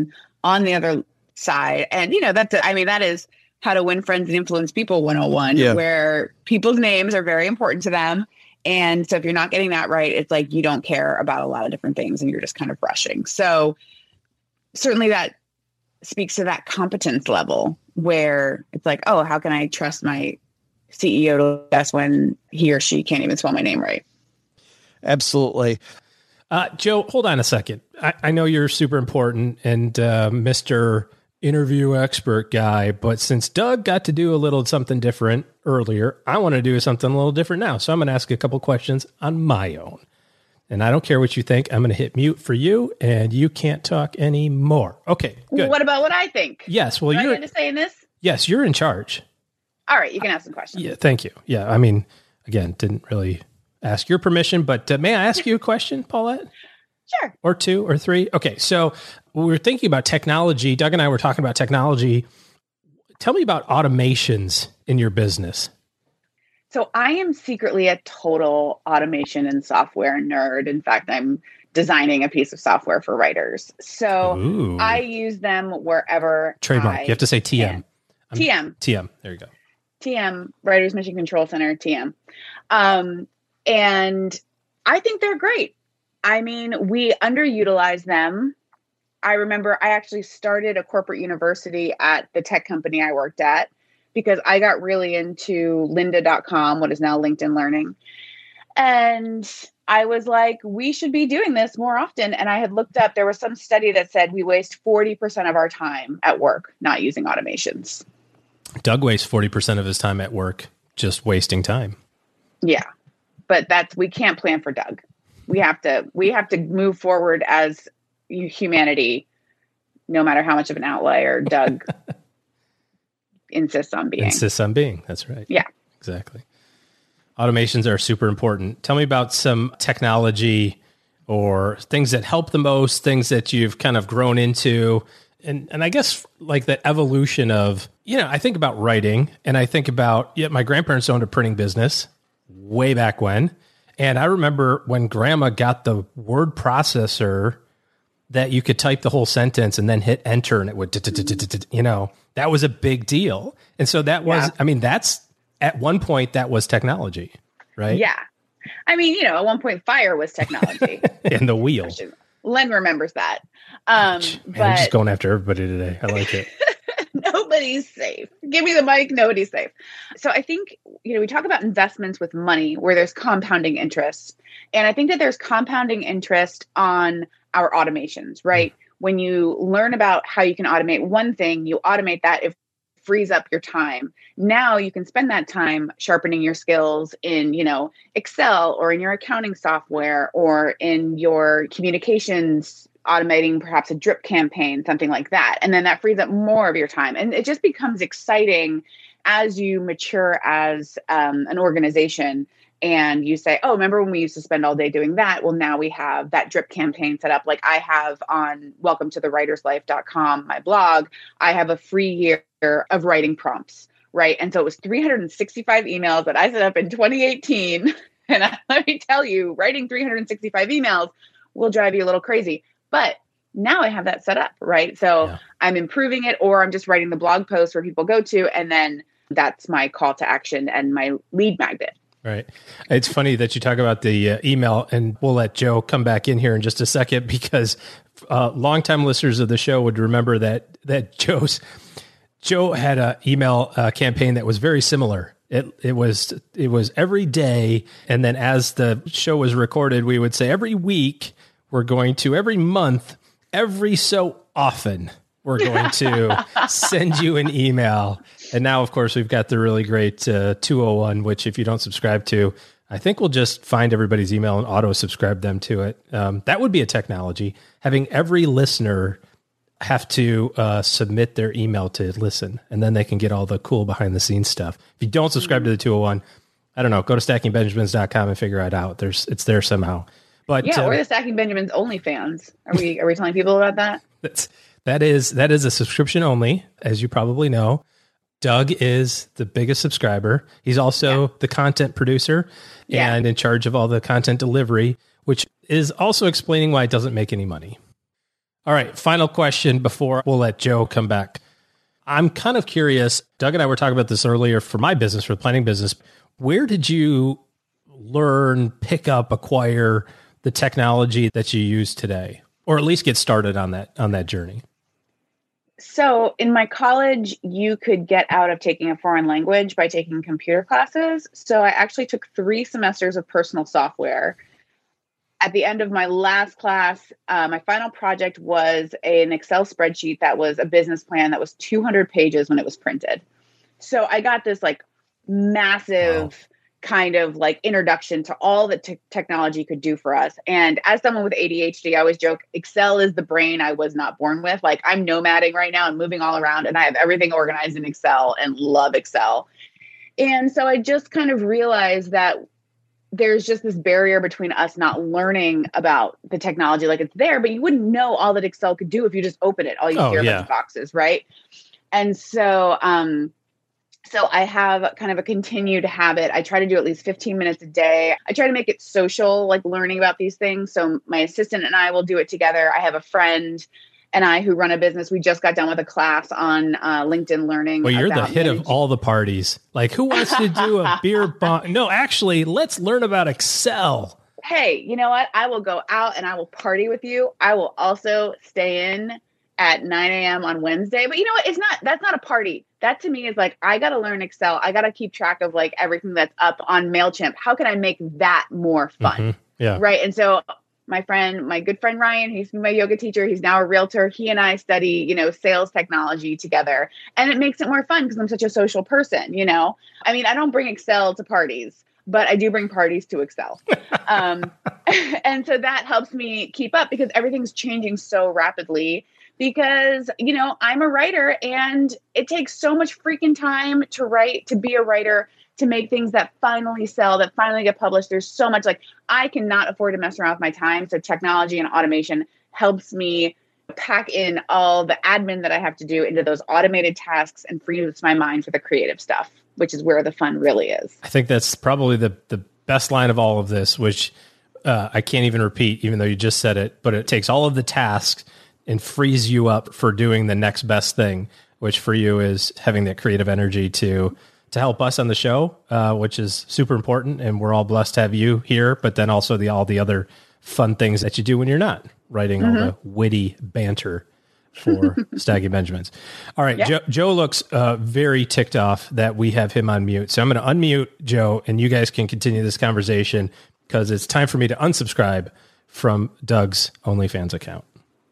on the other side. And, you know, that's, I mean, that is How to Win Friends and Influence People one oh one, yeah. where people's names are very important to them. And so if you're not getting that right, it's like you don't care about a lot of different things and you're just kind of rushing. So certainly that speaks to that competence level where it's like, oh, how can I trust my C E O to guess when he or she can't even spell my name right? Absolutely. Uh, Joe, hold on a second. I, I know you're super important and uh, Mister Interview expert guy, but since Doug got to do a little something different earlier, I want to do something a little different now. So I'm going to ask a couple questions on my own. And I don't care what you think. I'm going to hit mute for you, and you can't talk anymore. Okay, good. What about what I think? Yes, well, Am you're I going to say in this? Yes, you're in charge. All right, you can ask some questions. Yeah, thank you. Yeah, I mean, again, didn't really ask your permission, but uh, may I ask you a question, Paulette? Sure. Or two or three. Okay, so we were thinking about technology. Doug and I were talking about technology. Tell me about automations in your business. So I am secretly a total automation and software nerd. In fact, I'm designing a piece of software for writers. So Ooh. I use them wherever. Trademark. I you have to say T M. T M. T M. There you go. T M, Writers Mission Control Center, T M. Um, and I think they're great. I mean, we underutilize them. I remember I actually started a corporate university at the tech company I worked at because I got really into lynda dot com, what is now LinkedIn Learning. And I was like, we should be doing this more often. And I had looked up, there was some study that said we waste forty percent of our time at work not using automations. Doug wastes forty percent of his time at work just wasting time. Yeah, but that's, we can't plan for Doug. We have to, we have to move forward as humanity, no matter how much of an outlier Doug insists on being. Insists on being. That's right. Yeah, exactly. Automations are super important. Tell me about some technology or things that help the most, things that you've kind of grown into. And and I guess like the evolution of, you know, I think about writing and I think about, yeah, my grandparents owned a printing business way back when. And I remember when grandma got the word processor that you could type the whole sentence and then hit enter and it would, you know, that was a big deal. And so that was, I mean, that's at one point that was technology, right? Yeah. I mean, you know, at one point fire was technology. And the wheel. Len remembers that. Um, Man, but I'm just going after everybody today. I like it. Nobody's safe. Give me the mic. Nobody's safe. So I think, you know, we talk about investments with money where there's compounding interest. And I think that there's compounding interest on our automations, right? Mm-hmm. When you learn about how you can automate one thing, you automate that, it frees up your time. Now you can spend that time sharpening your skills in, you know, Excel or in your accounting software or in your communications, automating perhaps a drip campaign, something like that. And then that frees up more of your time. And it just becomes exciting as you mature as um, an organization. And you say, oh, remember when we used to spend all day doing that? Well, now we have that drip campaign set up. Like I have on welcome to the writers life dot com, my blog, I have a free year of writing prompts, right? And so it was three hundred sixty-five emails that I set up in twenty eighteen. And I, let me tell you, writing three hundred sixty-five emails will drive you a little crazy. But now I have that set up, right? So yeah. I'm improving it, or I'm just writing the blog post where people go to, and then that's my call to action and my lead magnet. Right. It's funny that you talk about the uh, email, and we'll let Joe come back in here in just a second because uh, longtime listeners of the show would remember that that Joe's Joe had an email uh, campaign that was very similar. It it was it was every day, and then as the show was recorded, we would say every week we're going to, every month, every so often we're going to send you an email. And now, of course, we've got the really great uh, two oh one, which if you don't subscribe to, I think we'll just find everybody's email and auto-subscribe them to it. Um, that would be a technology. Having every listener have to uh, submit their email to listen, and then they can get all the cool behind-the-scenes stuff. If you don't subscribe to the two oh one, I don't know, go to stacking benjamins dot com and figure it out. There's It's there somehow. But yeah, uh, or the Stacking Benjamins OnlyFans. Are we are we telling people about that? That's that is that is a subscription only, as you probably know. Doug is the biggest subscriber. He's also yeah. the content producer yeah. and in charge of all the content delivery, which is also explaining why it doesn't make any money. All right. Final question before we'll let Joe come back. I'm kind of curious. Doug and I were talking about this earlier for my business, for the planning business. Where did you learn, pick up, acquire the technology that you use today, or at least get started on that, on that journey? So in my college, you could get out of taking a foreign language by taking computer classes. So I actually took three semesters of personal software. At the end of my last class, uh, my final project was a, an Excel spreadsheet that was a business plan that was two hundred pages when it was printed. So I got this like massive wow. kind of like introduction to all that te- technology could do for us. And as someone with A D H D, I always joke, Excel is the brain I was not born with. Like I'm nomading right now and moving all around, and I have everything organized in Excel and love Excel. And so I just kind of realized that there's just this barrier between us not learning about the technology. Like it's there, but you wouldn't know all that Excel could do if you just open it. All you oh, hear yeah. about the boxes, right? And so, um, so I have kind of a continued habit. I try to do at least fifteen minutes a day. I try to make it social, like learning about these things. So my assistant and I will do it together. I have a friend and I who run a business. We just got done with a class on uh, LinkedIn Learning. Well, you're the hit managing- of all the parties. Like, who wants to do a beer bong? No, actually, let's learn about Excel. Hey, you know what? I will go out and I will party with you. I will also stay in at nine a.m. on Wednesday. But you know what? It's not, that's not a party. That to me is like, I got to learn Excel. I got to keep track of like everything that's up on MailChimp. How can I make that more fun? Mm-hmm. Yeah. Right. And so my friend, my good friend, Ryan, he's my yoga teacher. He's now a realtor. He and I study, you know, sales technology together, and it makes it more fun because I'm such a social person. You know, I mean, I don't bring Excel to parties, but I do bring parties to Excel. um, and so that helps me keep up because everything's changing so rapidly because, you know, I'm a writer and it takes so much freaking time to write, to be a writer, to make things that finally sell, that finally get published. There's so much, like, I cannot afford to mess around with my time. So technology and automation helps me pack in all the admin that I have to do into those automated tasks and frees my mind for the creative stuff, which is where the fun really is. I think that's probably the, the best line of all of this, which uh, I can't even repeat, even though you just said it, but it takes all of the tasks and frees you up for doing the next best thing, which for you is having that creative energy to to help us on the show, uh, which is super important. And we're all blessed to have you here, but then also the all the other fun things that you do when you're not writing mm-hmm. all the witty banter for Staggy Benjamins. All right, yeah. Joe, Joe looks uh, very ticked off that we have him on mute. So I'm going to unmute Joe, and you guys can continue this conversation because it's time for me to unsubscribe from Doug's OnlyFans account.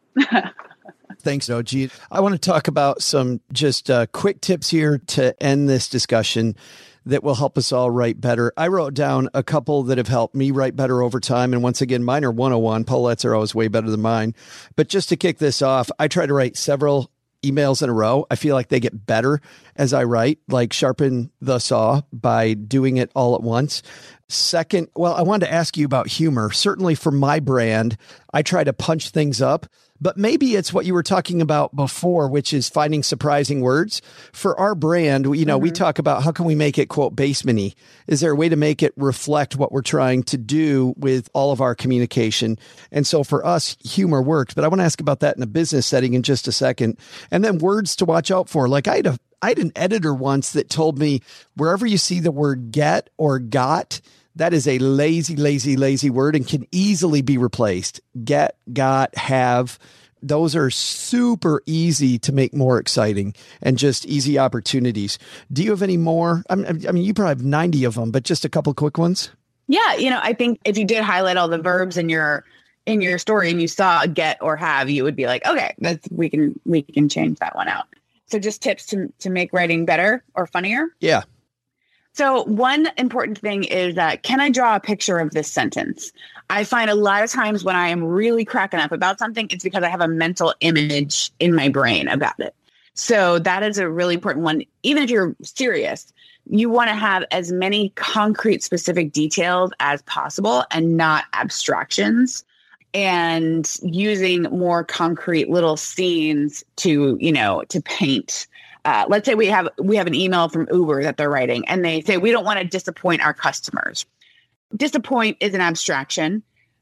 Thanks, O G. I want to talk about some just uh, quick tips here to end this discussion that will help us all write better. I wrote down a couple that have helped me write better over time. And once again, mine are one oh one. Paulette's are always way better than mine. But just to kick this off, I try to write several emails in a row. I feel like they get better as I write, like sharpen the saw by doing it all at once. Second, well, I wanted to ask you about humor. Certainly for my brand, I try to punch things up, but maybe it's what you were talking about before, which is finding surprising words. For our brand, you know, mm-hmm. we talk about how can we make it, quote, basement-y? Is there a way to make it reflect what we're trying to do with all of our communication? And so for us, humor works, but I want to ask about that in a business setting in just a second. And then words to watch out for. Like I had a I had an editor once that told me wherever you see the word get or got, that is a lazy, lazy, lazy word and can easily be replaced. Get, got, have. Those are super easy to make more exciting and just easy opportunities. Do you have any more? I mean, I mean, you probably have ninety of them, but just a couple quick ones. Yeah. You know, I think if you did highlight all the verbs in your in your story and you saw get or have, you would be like, okay, that's, we can we can change that one out. So just tips to to make writing better or funnier. Yeah. So one important thing is that, can I draw a picture of this sentence? I find a lot of times when I am really cracking up about something, it's because I have a mental image in my brain about it. So that is a really important one. Even if you're serious, you want to have as many concrete, specific details as possible and not abstractions, and using more concrete little scenes to, you know, to paint. Uh, let's say we have we have an email from Uber that they're writing, and they say, we don't want to disappoint our customers. Disappoint is an abstraction.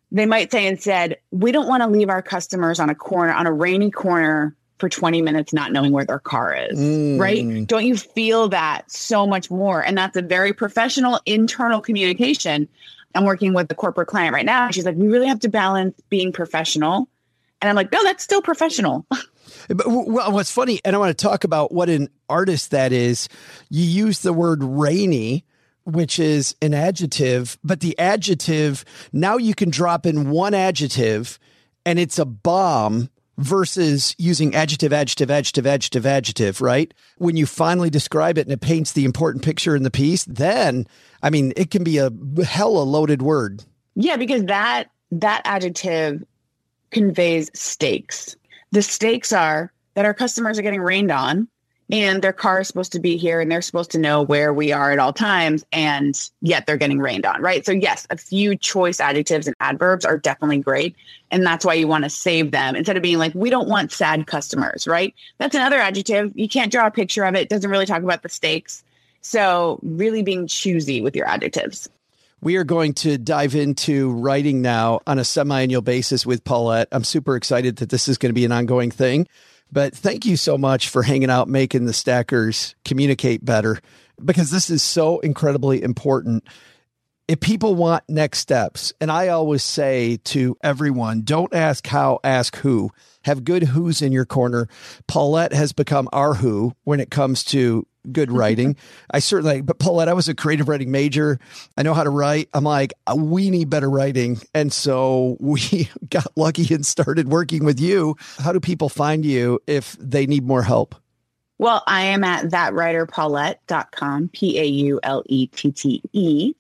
they might say instead, we don't want to leave our customers on a corner, on a rainy corner for twenty minutes, not knowing where their car is, mm. right? Don't you feel that so much more? And that's a very professional internal communication. I'm working with the corporate client right now. She's like, we really have to balance being professional. And I'm like, no, that's still professional. But well, what's funny, and I want to talk about what an artist that is. You use the word rainy, which is an adjective, but the adjective, now you can drop in one adjective and it's a bomb versus using adjective, adjective, adjective, adjective, adjective, right? When you finally describe it and it paints the important picture in the piece, then, I mean, it can be a hella loaded word. Yeah, because that that adjective conveys stakes. The stakes are that our customers are getting rained on and their car is supposed to be here and they're supposed to know where we are at all times, and yet they're getting rained on, right? So yes, a few choice adjectives and adverbs are definitely great. And that's why you want to save them instead of being like, we don't want sad customers, right? That's another adjective. You can't draw a picture of it. It doesn't really talk about the stakes. So really being choosy with your adjectives. We are going to dive into writing now on a semi-annual basis with Paulette. I'm super excited that this is going to be an ongoing thing. But thank you so much for hanging out, making the Stackers communicate better, because this is so incredibly important. If people want next steps, and I always say to everyone, don't ask how, ask who. Have good who's in your corner. Paulette has become our who when it comes to good writing. I certainly, but Paulette, I was a creative writing major. I know how to write. I'm like, we need better writing. And so we got lucky and started working with you. How do people find you if they need more help? Well, I am at that writer paulette dot com, P A U L E T T E.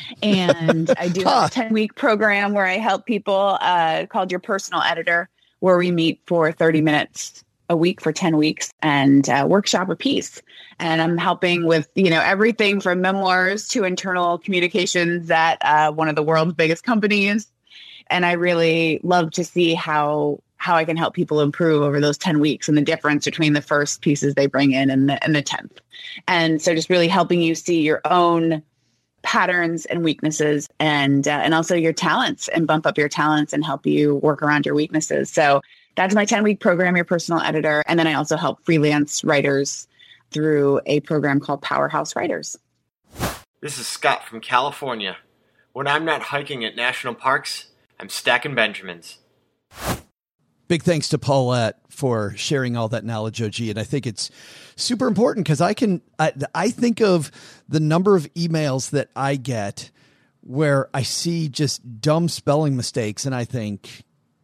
And I do huh. a ten week program where I help people uh, called Your Personal Editor, where we meet for thirty minutes a week for ten weeks and uh, workshop a piece. And I'm helping with, you know, everything from memoirs to internal communications at uh, one of the world's biggest companies. And I really love to see how how I can help people improve over those ten weeks and the difference between the first pieces they bring in and the, and the tenth. And so just really helping you see your own patterns and weaknesses and uh, and also your talents, and bump up your talents and help you work around your weaknesses. So that's my ten week program, Your Personal Editor. And then I also help freelance writers through a program called Powerhouse Writers. This is Scott from California. When I'm not hiking at national parks, I'm stacking Benjamins. Big thanks to Paulette for sharing all that knowledge, O G. And I think it's super important because I can, I, I think of the number of emails that I get where I see just dumb spelling mistakes. And I think,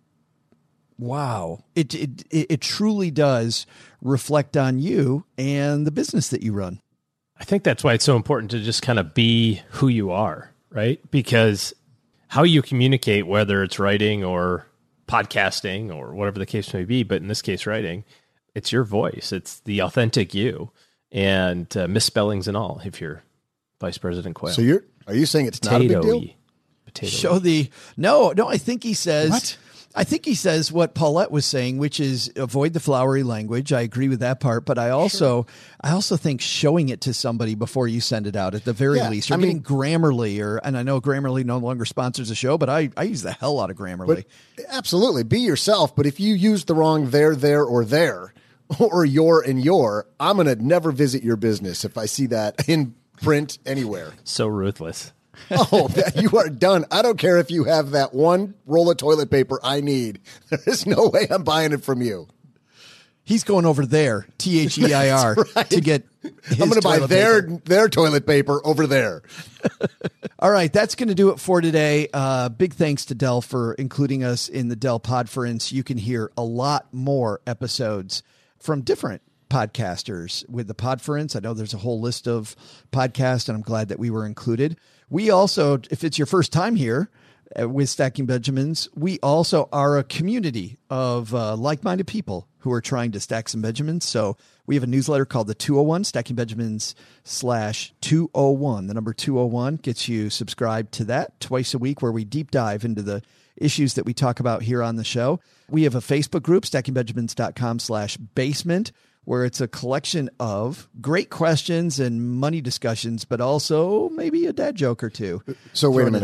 wow, it, it, it truly does reflect on you and the business that you run. I think that's why it's so important to just kind of be who you are, right? Because how you communicate, whether it's writing or podcasting or whatever the case may be, but in this case, writing, it's your voice. It's the authentic you, and uh, misspellings and all, if you're Vice President Quayle. So you're, are you saying it's not a big deal? Potato-y. Show the, no, no, I think he says, what? I think he says what Paulette was saying, which is avoid the flowery language. I agree with that part, but I also, sure. I also think showing it to somebody before you send it out at the very yeah, least. You're I getting mean, Grammarly, or, and I know Grammarly no longer sponsors the show, but I, I use the hell out of Grammarly. But absolutely. Be yourself. But if you use the wrong there, there, or there, or your and your, I'm going to never visit your business if I see that in print anywhere. So ruthless. Oh, you are done. I don't care if you have that one roll of toilet paper I need. There's no way I'm buying it from you. He's going over there, T H E I R, right. to get his I'm going to buy their, paper. their toilet paper over there. All right, that's going to do it for today. Uh, big thanks to Dell for including us in the Dell Podference. You can hear a lot more episodes from different podcasters with the Podference. I know there's a whole list of podcasts, and I'm glad that we were included. We also, if it's your first time here uh, with Stacking Benjamins, we also are a community of uh, like-minded people who are trying to stack some Benjamins. So we have a newsletter called the two oh one, Stacking Benjamins slash two oh one. The number two oh one gets you subscribed to that twice a week, where we deep dive into the issues that we talk about here on the show. We have a Facebook group, stackingbenjamins.com slash basement, where it's a collection of great questions and money discussions, but also maybe a dad joke or two. So wait a minute. There.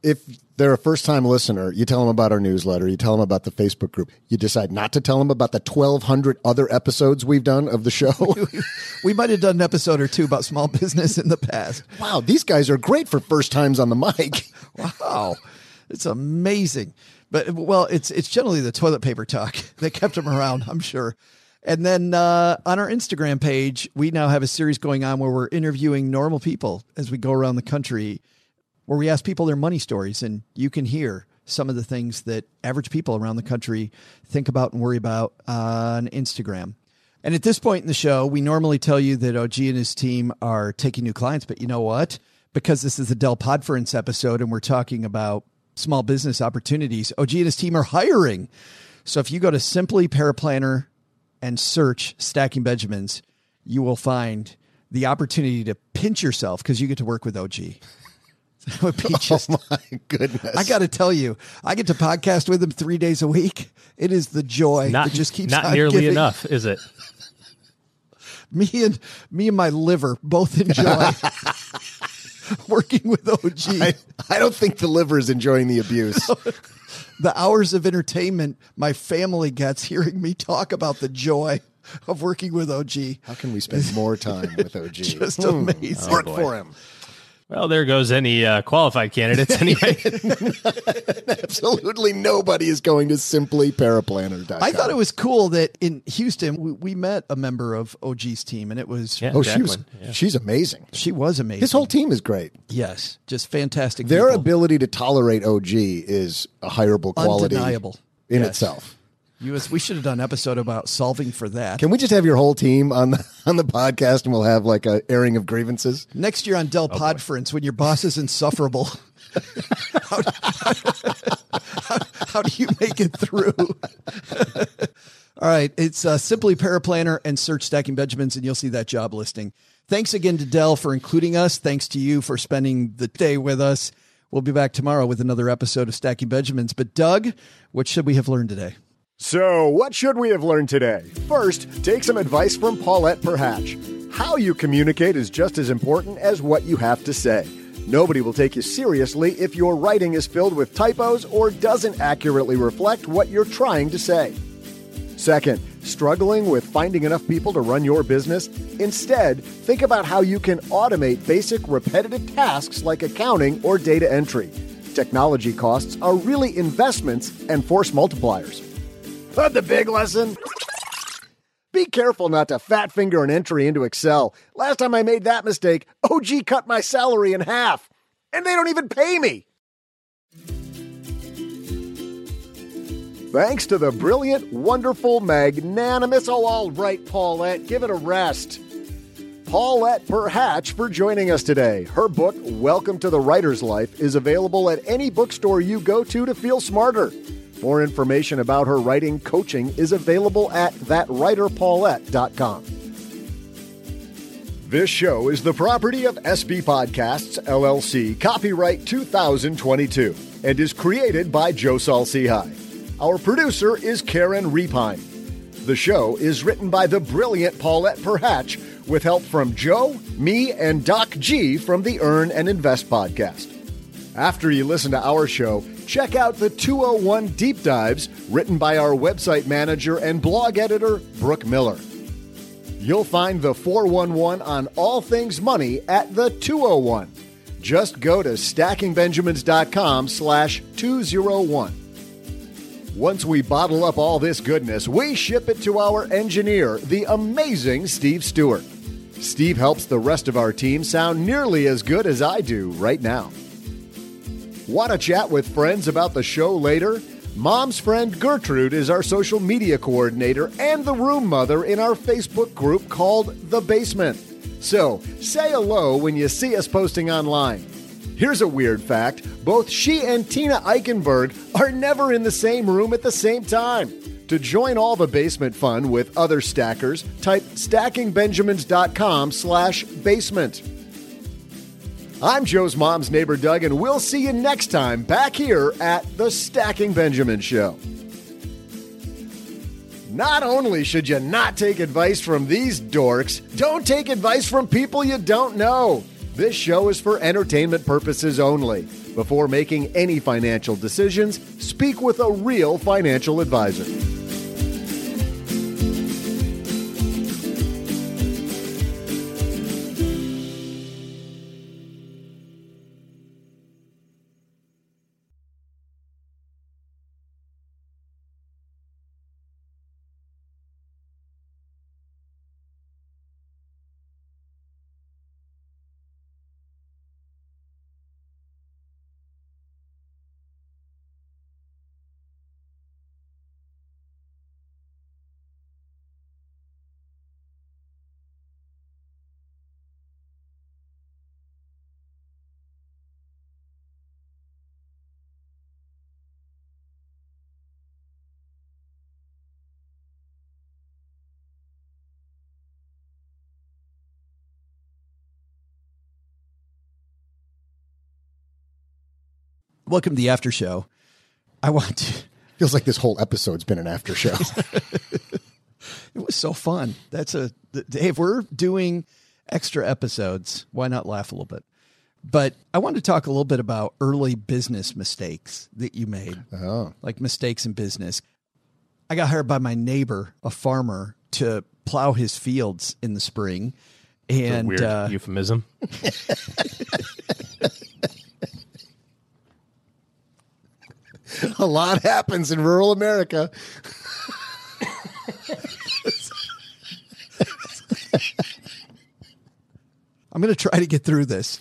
if they're a first-time listener, you tell them about our newsletter, you tell them about the Facebook group, you decide not to tell them about the twelve hundred other episodes we've done of the show. We might have done an episode or two about small business in the past. Wow, these guys are great for first times on the mic. Wow, it's amazing. But, well, it's it's generally the toilet paper talk that kept them around, I'm sure. And then uh, on our Instagram page, we now have a series going on where we're interviewing normal people as we go around the country, where we ask people their money stories, and you can hear some of the things that average people around the country think about and worry about on Instagram. And at this point in the show, we normally tell you that O G and his team are taking new clients, but you know what? Because this is the Dell Podference episode and we're talking about small business opportunities, O G and his team are hiring. So if you go to Simply Paraplanner and search Stacking Benjamins, you will find the opportunity to pinch yourself because you get to work with O G. That would be just, oh my goodness. I got to tell you, I get to podcast with him three days a week. It is the joy not, that just keeps not on nearly giving. enough, is it? Me and me and my liver both enjoy working with O G. I, I don't think the liver is enjoying the abuse. The hours of entertainment my family gets hearing me talk about the joy of working with O G. How can we spend more time with O G? Just Hmm. amazing. Work boy. for him. Well, there goes any uh, qualified candidates anyway. Absolutely nobody is going to simply paraplanner dot com. I thought it was cool that in Houston, we, we met a member of O G's team, and it was, Yeah. Oh, she was, Jacqueline, yeah. she's amazing. she was amazing. His whole team is great. Yes, just fantastic. Their people. ability to tolerate O G is a hireable quality Undeniable. in Yes. itself. U S we should have done an episode about solving for that. Can we just have your whole team on the on the podcast and we'll have like a airing of grievances? Next year on Dell Podference, when your boss is insufferable, how, how, how do you make it through? All right. It's uh, Simply Paraplanner and search Stacking Benjamins, and you'll see that job listing. Thanks again to Dell for including us. Thanks to you for spending the day with us. We'll be back tomorrow with another episode of Stacking Benjamins. But Doug, what should we have learned today? So, what should we have learned today? First, take some advice from Paulette Perhatch. How you communicate is just as important as what you have to say. Nobody will take you seriously if your writing is filled with typos or doesn't accurately reflect what you're trying to say. Second, struggling with finding enough people to run your business? Instead, think about how you can automate basic repetitive tasks like accounting or data entry. Technology costs are really investments and force multipliers. But the big lesson? Be careful not to fat finger an entry into Excel. Last time I made that mistake, O G cut my salary in half. And they don't even pay me. Thanks to the brilliant, wonderful, magnanimous, oh, all right, Paulette, give it a rest. Paulette Perhatch for joining us today. Her book, Welcome to the Writer's Life, is available at any bookstore you go to to feel smarter. More information about her writing coaching is available at that writer paulette dot com. This show is the property of S B Podcasts, L L C, copyright two thousand twenty-two, and is created by Joe Salsihai. Our producer is Karen Repine. The show is written by the brilliant Paulette Perhatch with help from Joe, me, and Doc G from the Earn and Invest podcast. After you listen to our show, check out the two oh one Deep Dives written by our website manager and blog editor, Brooke Miller. You'll find the four one one on all things money at the two oh one. Just go to stacking benjamins dot com slash two oh one. Once we bottle up all this goodness, we ship it to our engineer, the amazing Steve Stewart. Steve helps the rest of our team sound nearly as good as I do right now. Want to chat with friends about the show later? Mom's friend Gertrude is our social media coordinator and the room mother in our Facebook group called The Basement. So, say hello when you see us posting online. Here's a weird fact. Both she and Tina Eichenberg are never in the same room at the same time. To join all the basement fun with other stackers, type stacking benjamins dot com slash basement. I'm Joe's mom's neighbor, Doug, and we'll see you next time back here at the Stacking Benjamin Show. Not only should you not take advice from these dorks, don't take advice from people you don't know. This show is for entertainment purposes only. Before making any financial decisions, speak with a real financial advisor. Welcome to the after show. I want to. Feels like this whole episode's been an after show. It was so fun. That's a, if we're doing extra episodes, why not laugh a little bit? But I want to talk a little bit about early business mistakes that you made, Oh. like mistakes in business. I got hired by my neighbor, a farmer, to plow his fields in the spring. And Weird uh, euphemism. A lot happens in rural America. I'm going to try to get through this.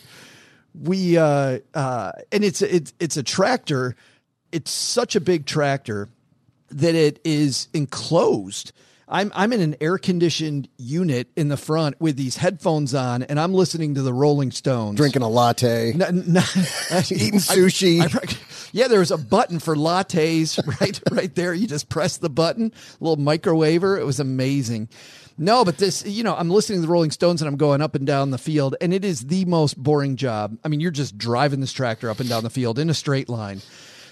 We, uh, uh, and it's, it's, it's a tractor. It's such a big tractor that it is enclosed. I'm, I'm in an air conditioned unit in the front with these headphones on, and I'm listening to the Rolling Stones, Drinking a latte, N- n- eating sushi. I, I, yeah, there was a button for lattes right, right there. You just press the button, a little microwaver. It was amazing. No, but this, you know, I'm listening to the Rolling Stones and I'm going up and down the field, and it is the most boring job. I mean, you're just driving this tractor up and down the field in a straight line.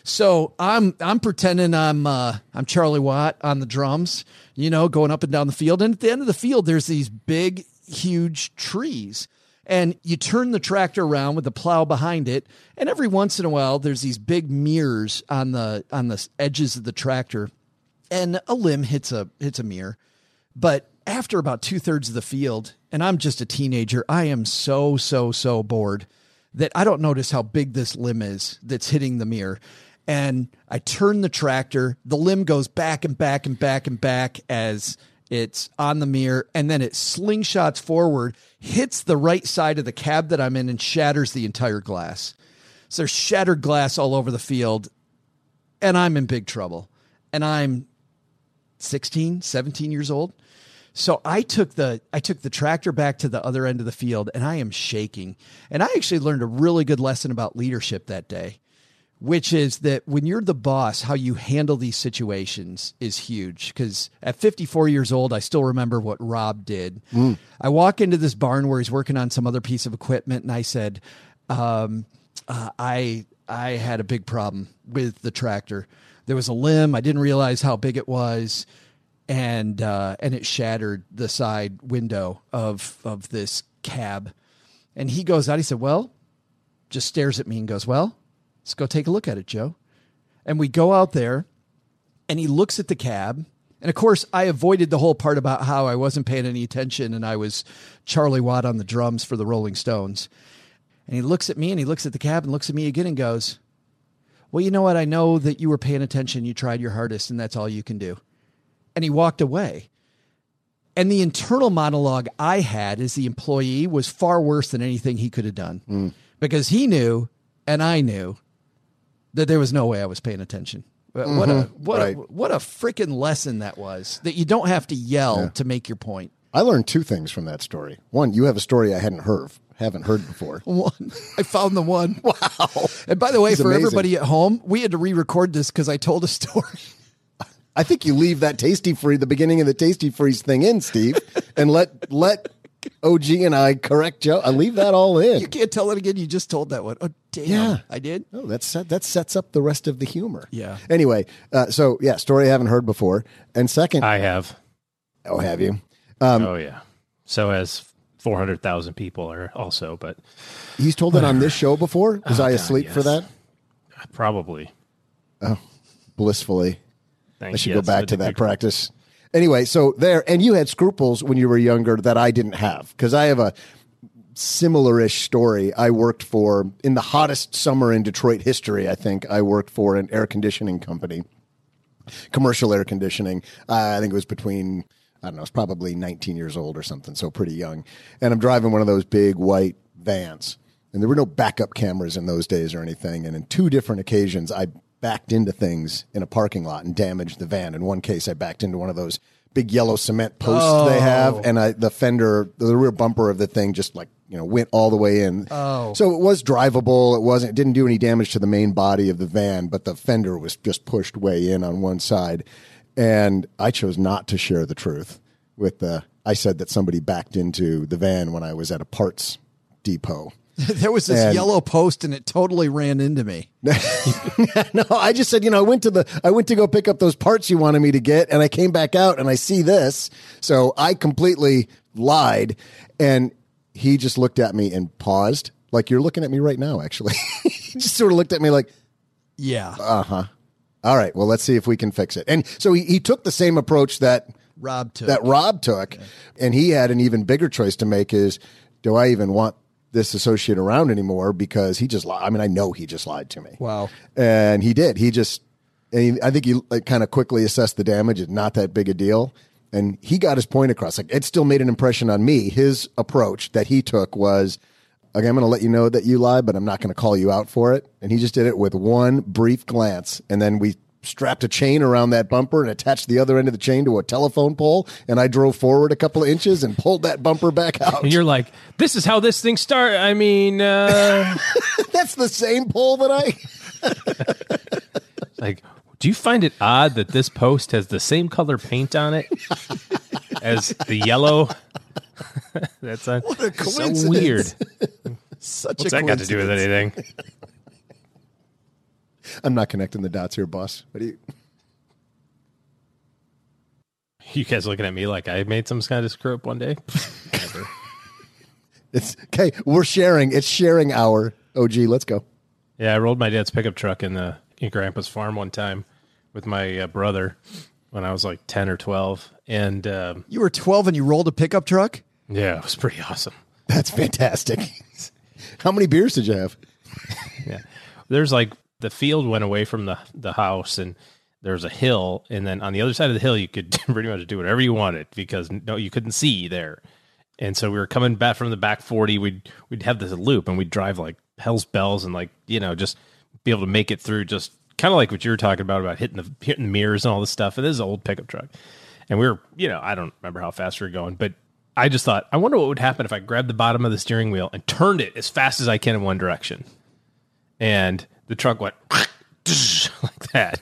So I'm I'm pretending I'm uh, I'm Charlie Watt on the drums, you know, going up and down the field. And at the end of the field, there's these big, huge trees. And you turn the tractor around with the plow behind it, and every once in a while, there's these big mirrors on the on the edges of the tractor, and a limb hits a hits a mirror. But after about two thirds of the field, and I'm just a teenager, I am so so so bored that I don't notice how big this limb is that's hitting the mirror. And I turn the tractor, the limb goes back and back and back and back as it's on the mirror, and then it slingshots forward, hits the right side of the cab that I'm in, and shatters the entire glass. So there's shattered glass all over the field, and I'm in big trouble. And I'm sixteen, seventeen years old. So I took the I took the tractor back to the other end of the field, and I am shaking. And I actually learned a really good lesson about leadership that day, which is that when you're the boss, how you handle these situations is huge. Because at fifty-four years old, I still remember what Rob did. Mm. I walk into this barn where he's working on some other piece of equipment, and I said, um, uh, I I had a big problem with the tractor. There was a limb. I didn't realize how big it was. And uh, and it shattered the side window of of this cab. And he goes out. He said, well, just stares at me and goes, well, let's go take a look at it, Joe. And we go out there, and he looks at the cab. And, of course, I avoided the whole part about how I wasn't paying any attention, and I was Charlie Watt on the drums for the Rolling Stones. And he looks at me, and he looks at the cab and looks at me again and goes, well, you know what? I know that you were paying attention. You tried your hardest, and that's all you can do. And he walked away. And the internal monologue I had as the employee was far worse than anything he could have done. Mm. Because he knew, and I knew, that there was no way I was paying attention. Mm-hmm. What a what right. a what a freaking lesson that was, that you don't have to yell yeah. to make your point. I learned two things from that story. One, you have a story I hadn't heard haven't heard before. One. I found the one. Wow. And by the way, He's for amazing. everybody at home, we had to re-record this because I told a story. I think you leave that Tasty Free, the beginning of the Tasty Freeze thing in, Steve, and let let O G and I correct Joe. I leave that all in. You can't tell it again. You just told that one. Oh, damn. Yeah. I did? Oh, that's, that sets up the rest of the humor. Yeah. Anyway, uh, so, yeah, story I haven't heard before. And second. I have. Oh, have you? Um, oh, yeah. So as four hundred thousand people are also, but he's told that on this show before. Was Oh, I God, asleep yes. for that? Probably. Oh, blissfully. Thank I should you. go Yes, back I to did that good- practice. Anyway, so there, and you had scruples when you were younger that I didn't have, because I have a similar-ish story. I worked for, in the hottest summer in Detroit history, I think, I worked for an air conditioning company, commercial air conditioning. Uh, I think it was between, I don't know, it's probably nineteen years old or something, so pretty young. And I'm driving one of those big white vans, and there were no backup cameras in those days or anything. And in two different occasions, I backed into things in a parking lot and damaged the van. In one case, I backed into one of those big yellow cement posts Oh. they have, and I, the fender, the rear bumper of the thing just like, you know, went all the way in. Oh. So it was drivable. It wasn't, it didn't do any damage to the main body of the van, but the fender was just pushed way in on one side. And I chose not to share the truth with the, I said that somebody backed into the van when I was at a parts depot. There was this And- yellow post and it totally ran into me. No, I just said, you know, I went to the, I went to go pick up those parts you wanted me to get, and I came back out and I see this. So I completely lied. And he just looked at me and paused, like you're looking at me right now, actually. He just sort of looked at me like, Yeah. uh-huh. All right, well, let's see if we can fix it. And so he, he took the same approach that Rob took. that Rob took, and he had an even bigger choice to make is, do I even want this associate around anymore? Because he just lied. I mean, I know he just lied to me. Wow. And he did. He just, and he, I think he like, kind of quickly assessed the damage. It's not that big a deal. And he got his point across. Like, it still made an impression on me. His approach that he took was, okay, I'm going to let you know that you lied, but I'm not going to call you out for it. And he just did it with one brief glance. And then we strapped a chain around that bumper and attached the other end of the chain to a telephone pole. And I drove forward a couple of inches and pulled that bumper back out. And you're like, this is how this thing started. I mean, uh, That's the same pole that I... like, do you find it odd that this post has the same color paint on it as the yellow? That's a, What a so coincidence. weird. Such What's a that got to do with coincidence. anything? I'm not connecting the dots here, boss. What do you... You guys looking at me like I made some kind of screw up one day? Never. It's okay. We're sharing. It's sharing hour. O G, let's go. Yeah, I rolled my dad's pickup truck in the in Grandpa's farm one time with my uh, brother when I was like ten or twelve, and um, You were twelve and you rolled a pickup truck? yeah, it was pretty awesome. That's fantastic. How many beers did you have? Yeah, there's like the field went away from the the house, and there's a hill, and then on the other side of the hill, you could pretty much do whatever you wanted because no, you couldn't see there. And so we were coming back from the back forty. We'd we'd have this loop, and we'd drive like hell's bells, and like you know just be able to make it through. Just kind of like what you were talking about about hitting the hitting the mirrors and all this stuff. It is an old pickup truck, and we were you know I don't remember how fast we were going, but I just thought I wonder what would happen if I grabbed the bottom of the steering wheel and turned it as fast as I can in one direction, and the truck went like that.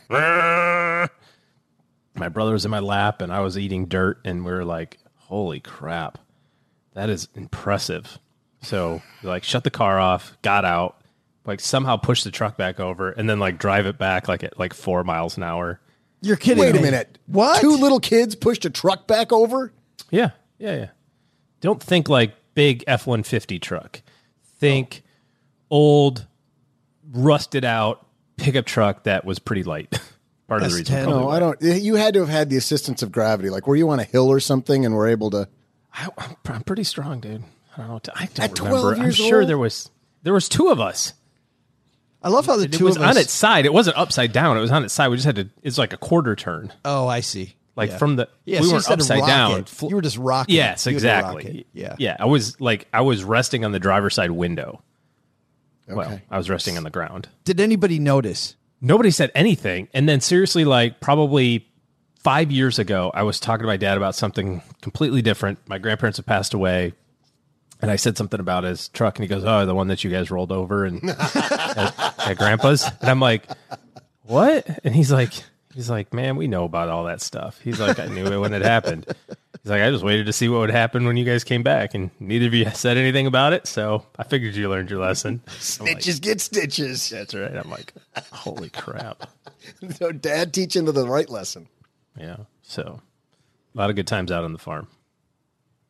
My brother was in my lap, and I was eating dirt, and we were like, "Holy crap, that is impressive!" So, like, shut the car off, got out, like somehow pushed the truck back over, and then like drive it back like at like four miles an hour. You're kidding Wait me. a minute. What? Two little kids pushed a truck back over? Yeah, yeah, yeah. Don't think like big F one fifty truck. Think old, rusted out pickup truck that was pretty light. Part of the That's reason. ten. probably No, why. I don't. You had to have had the assistance of gravity. Like, were you on a hill or something and were able to? I, I'm, I'm pretty strong, dude. I don't know. What to, I don't At twelve remember. I'm years sure old? there was there was two of us. I love how the It two was of us. on its side. It wasn't upside down. It was on its side. We just had to. It's like a quarter turn, Oh, I see. like Yeah. from the. Yeah, we so weren't instead of upside rocket, down. Fl- You were just rocking. Yes, You had to rock exactly. it. Yeah. yeah. I was like I was resting on the driver's side window. Well, Okay. I was resting on the ground. Did anybody notice? Nobody said anything. And then seriously, like probably five years ago, I was talking to my dad about something completely different. My grandparents had passed away. And I said something about his truck, and he goes, "Oh, the one that you guys rolled over and at, at Grandpa's." And I'm like, "What?" And he's like, "He's like, man, we know about all that stuff." He's like, "I knew it when it happened." He's like, "I just waited to see what would happen when you guys came back, and neither of you said anything about it, so I figured you learned your lesson." Snitches get stitches. That's right. I'm like, "Holy crap!" So, Dad teaching to the right lesson. Yeah. So, a lot of good times out on the farm.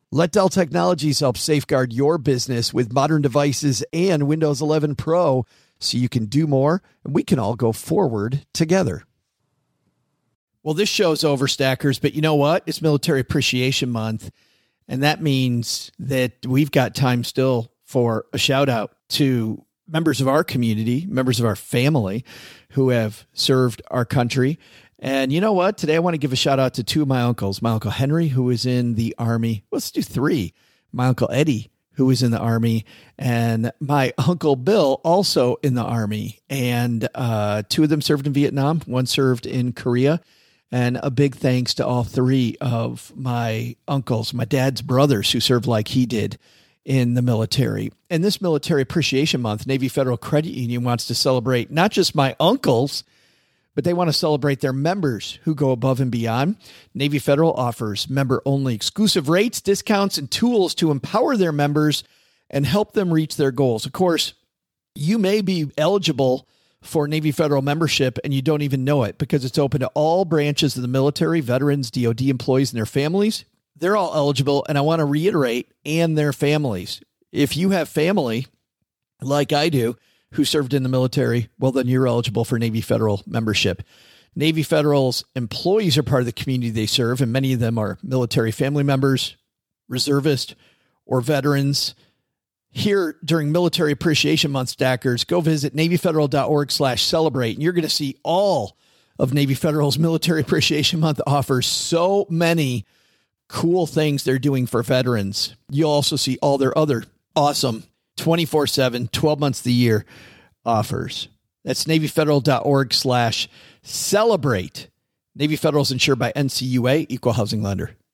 Let Dell Technologies help safeguard your business with modern devices and Windows eleven Pro so you can do more and we can all go forward together. Well, this show's over, Stackers, but you know what? It's Military Appreciation Month, and that means that we've got time still for a shout out to members of our community, members of our family who have served our country. And you know what? Today I want to give a shout out to two of my uncles. My Uncle Henry, who was in the Army. Let's do three. My Uncle Eddie, who was in the Army, and my Uncle Bill, also in the Army. And uh, two of them served in Vietnam. One served in Korea. And a big thanks to all three of my uncles, my dad's brothers, who served like he did in the military. And this Military Appreciation Month, Navy Federal Credit Union wants to celebrate not just my uncles, but they want to celebrate their members who go above and beyond. Navy Federal offers member-only exclusive rates, discounts, and tools to empower their members and help them reach their goals. Of course, you may be eligible for Navy Federal membership and you don't even know it because it's open to all branches of the military, veterans, D O D employees, and their families. They're all eligible, and I want to reiterate, and their families. If you have family, like I do, who served in the military, well, then you're eligible for Navy Federal membership. Navy Federal's employees are part of the community they serve, and many of them are military family members, reservists, or veterans. Here during Military Appreciation Month, Stackers, go visit NavyFederal.org slash celebrate, and you're going to see all of Navy Federal's Military Appreciation Month offers so many cool things they're doing for veterans. You'll also see all their other awesome twenty-four seven, twelve months of the year offers. That's NavyFederal.org slash celebrate. Navy Federal is insured by N C U A, Equal Housing Lender.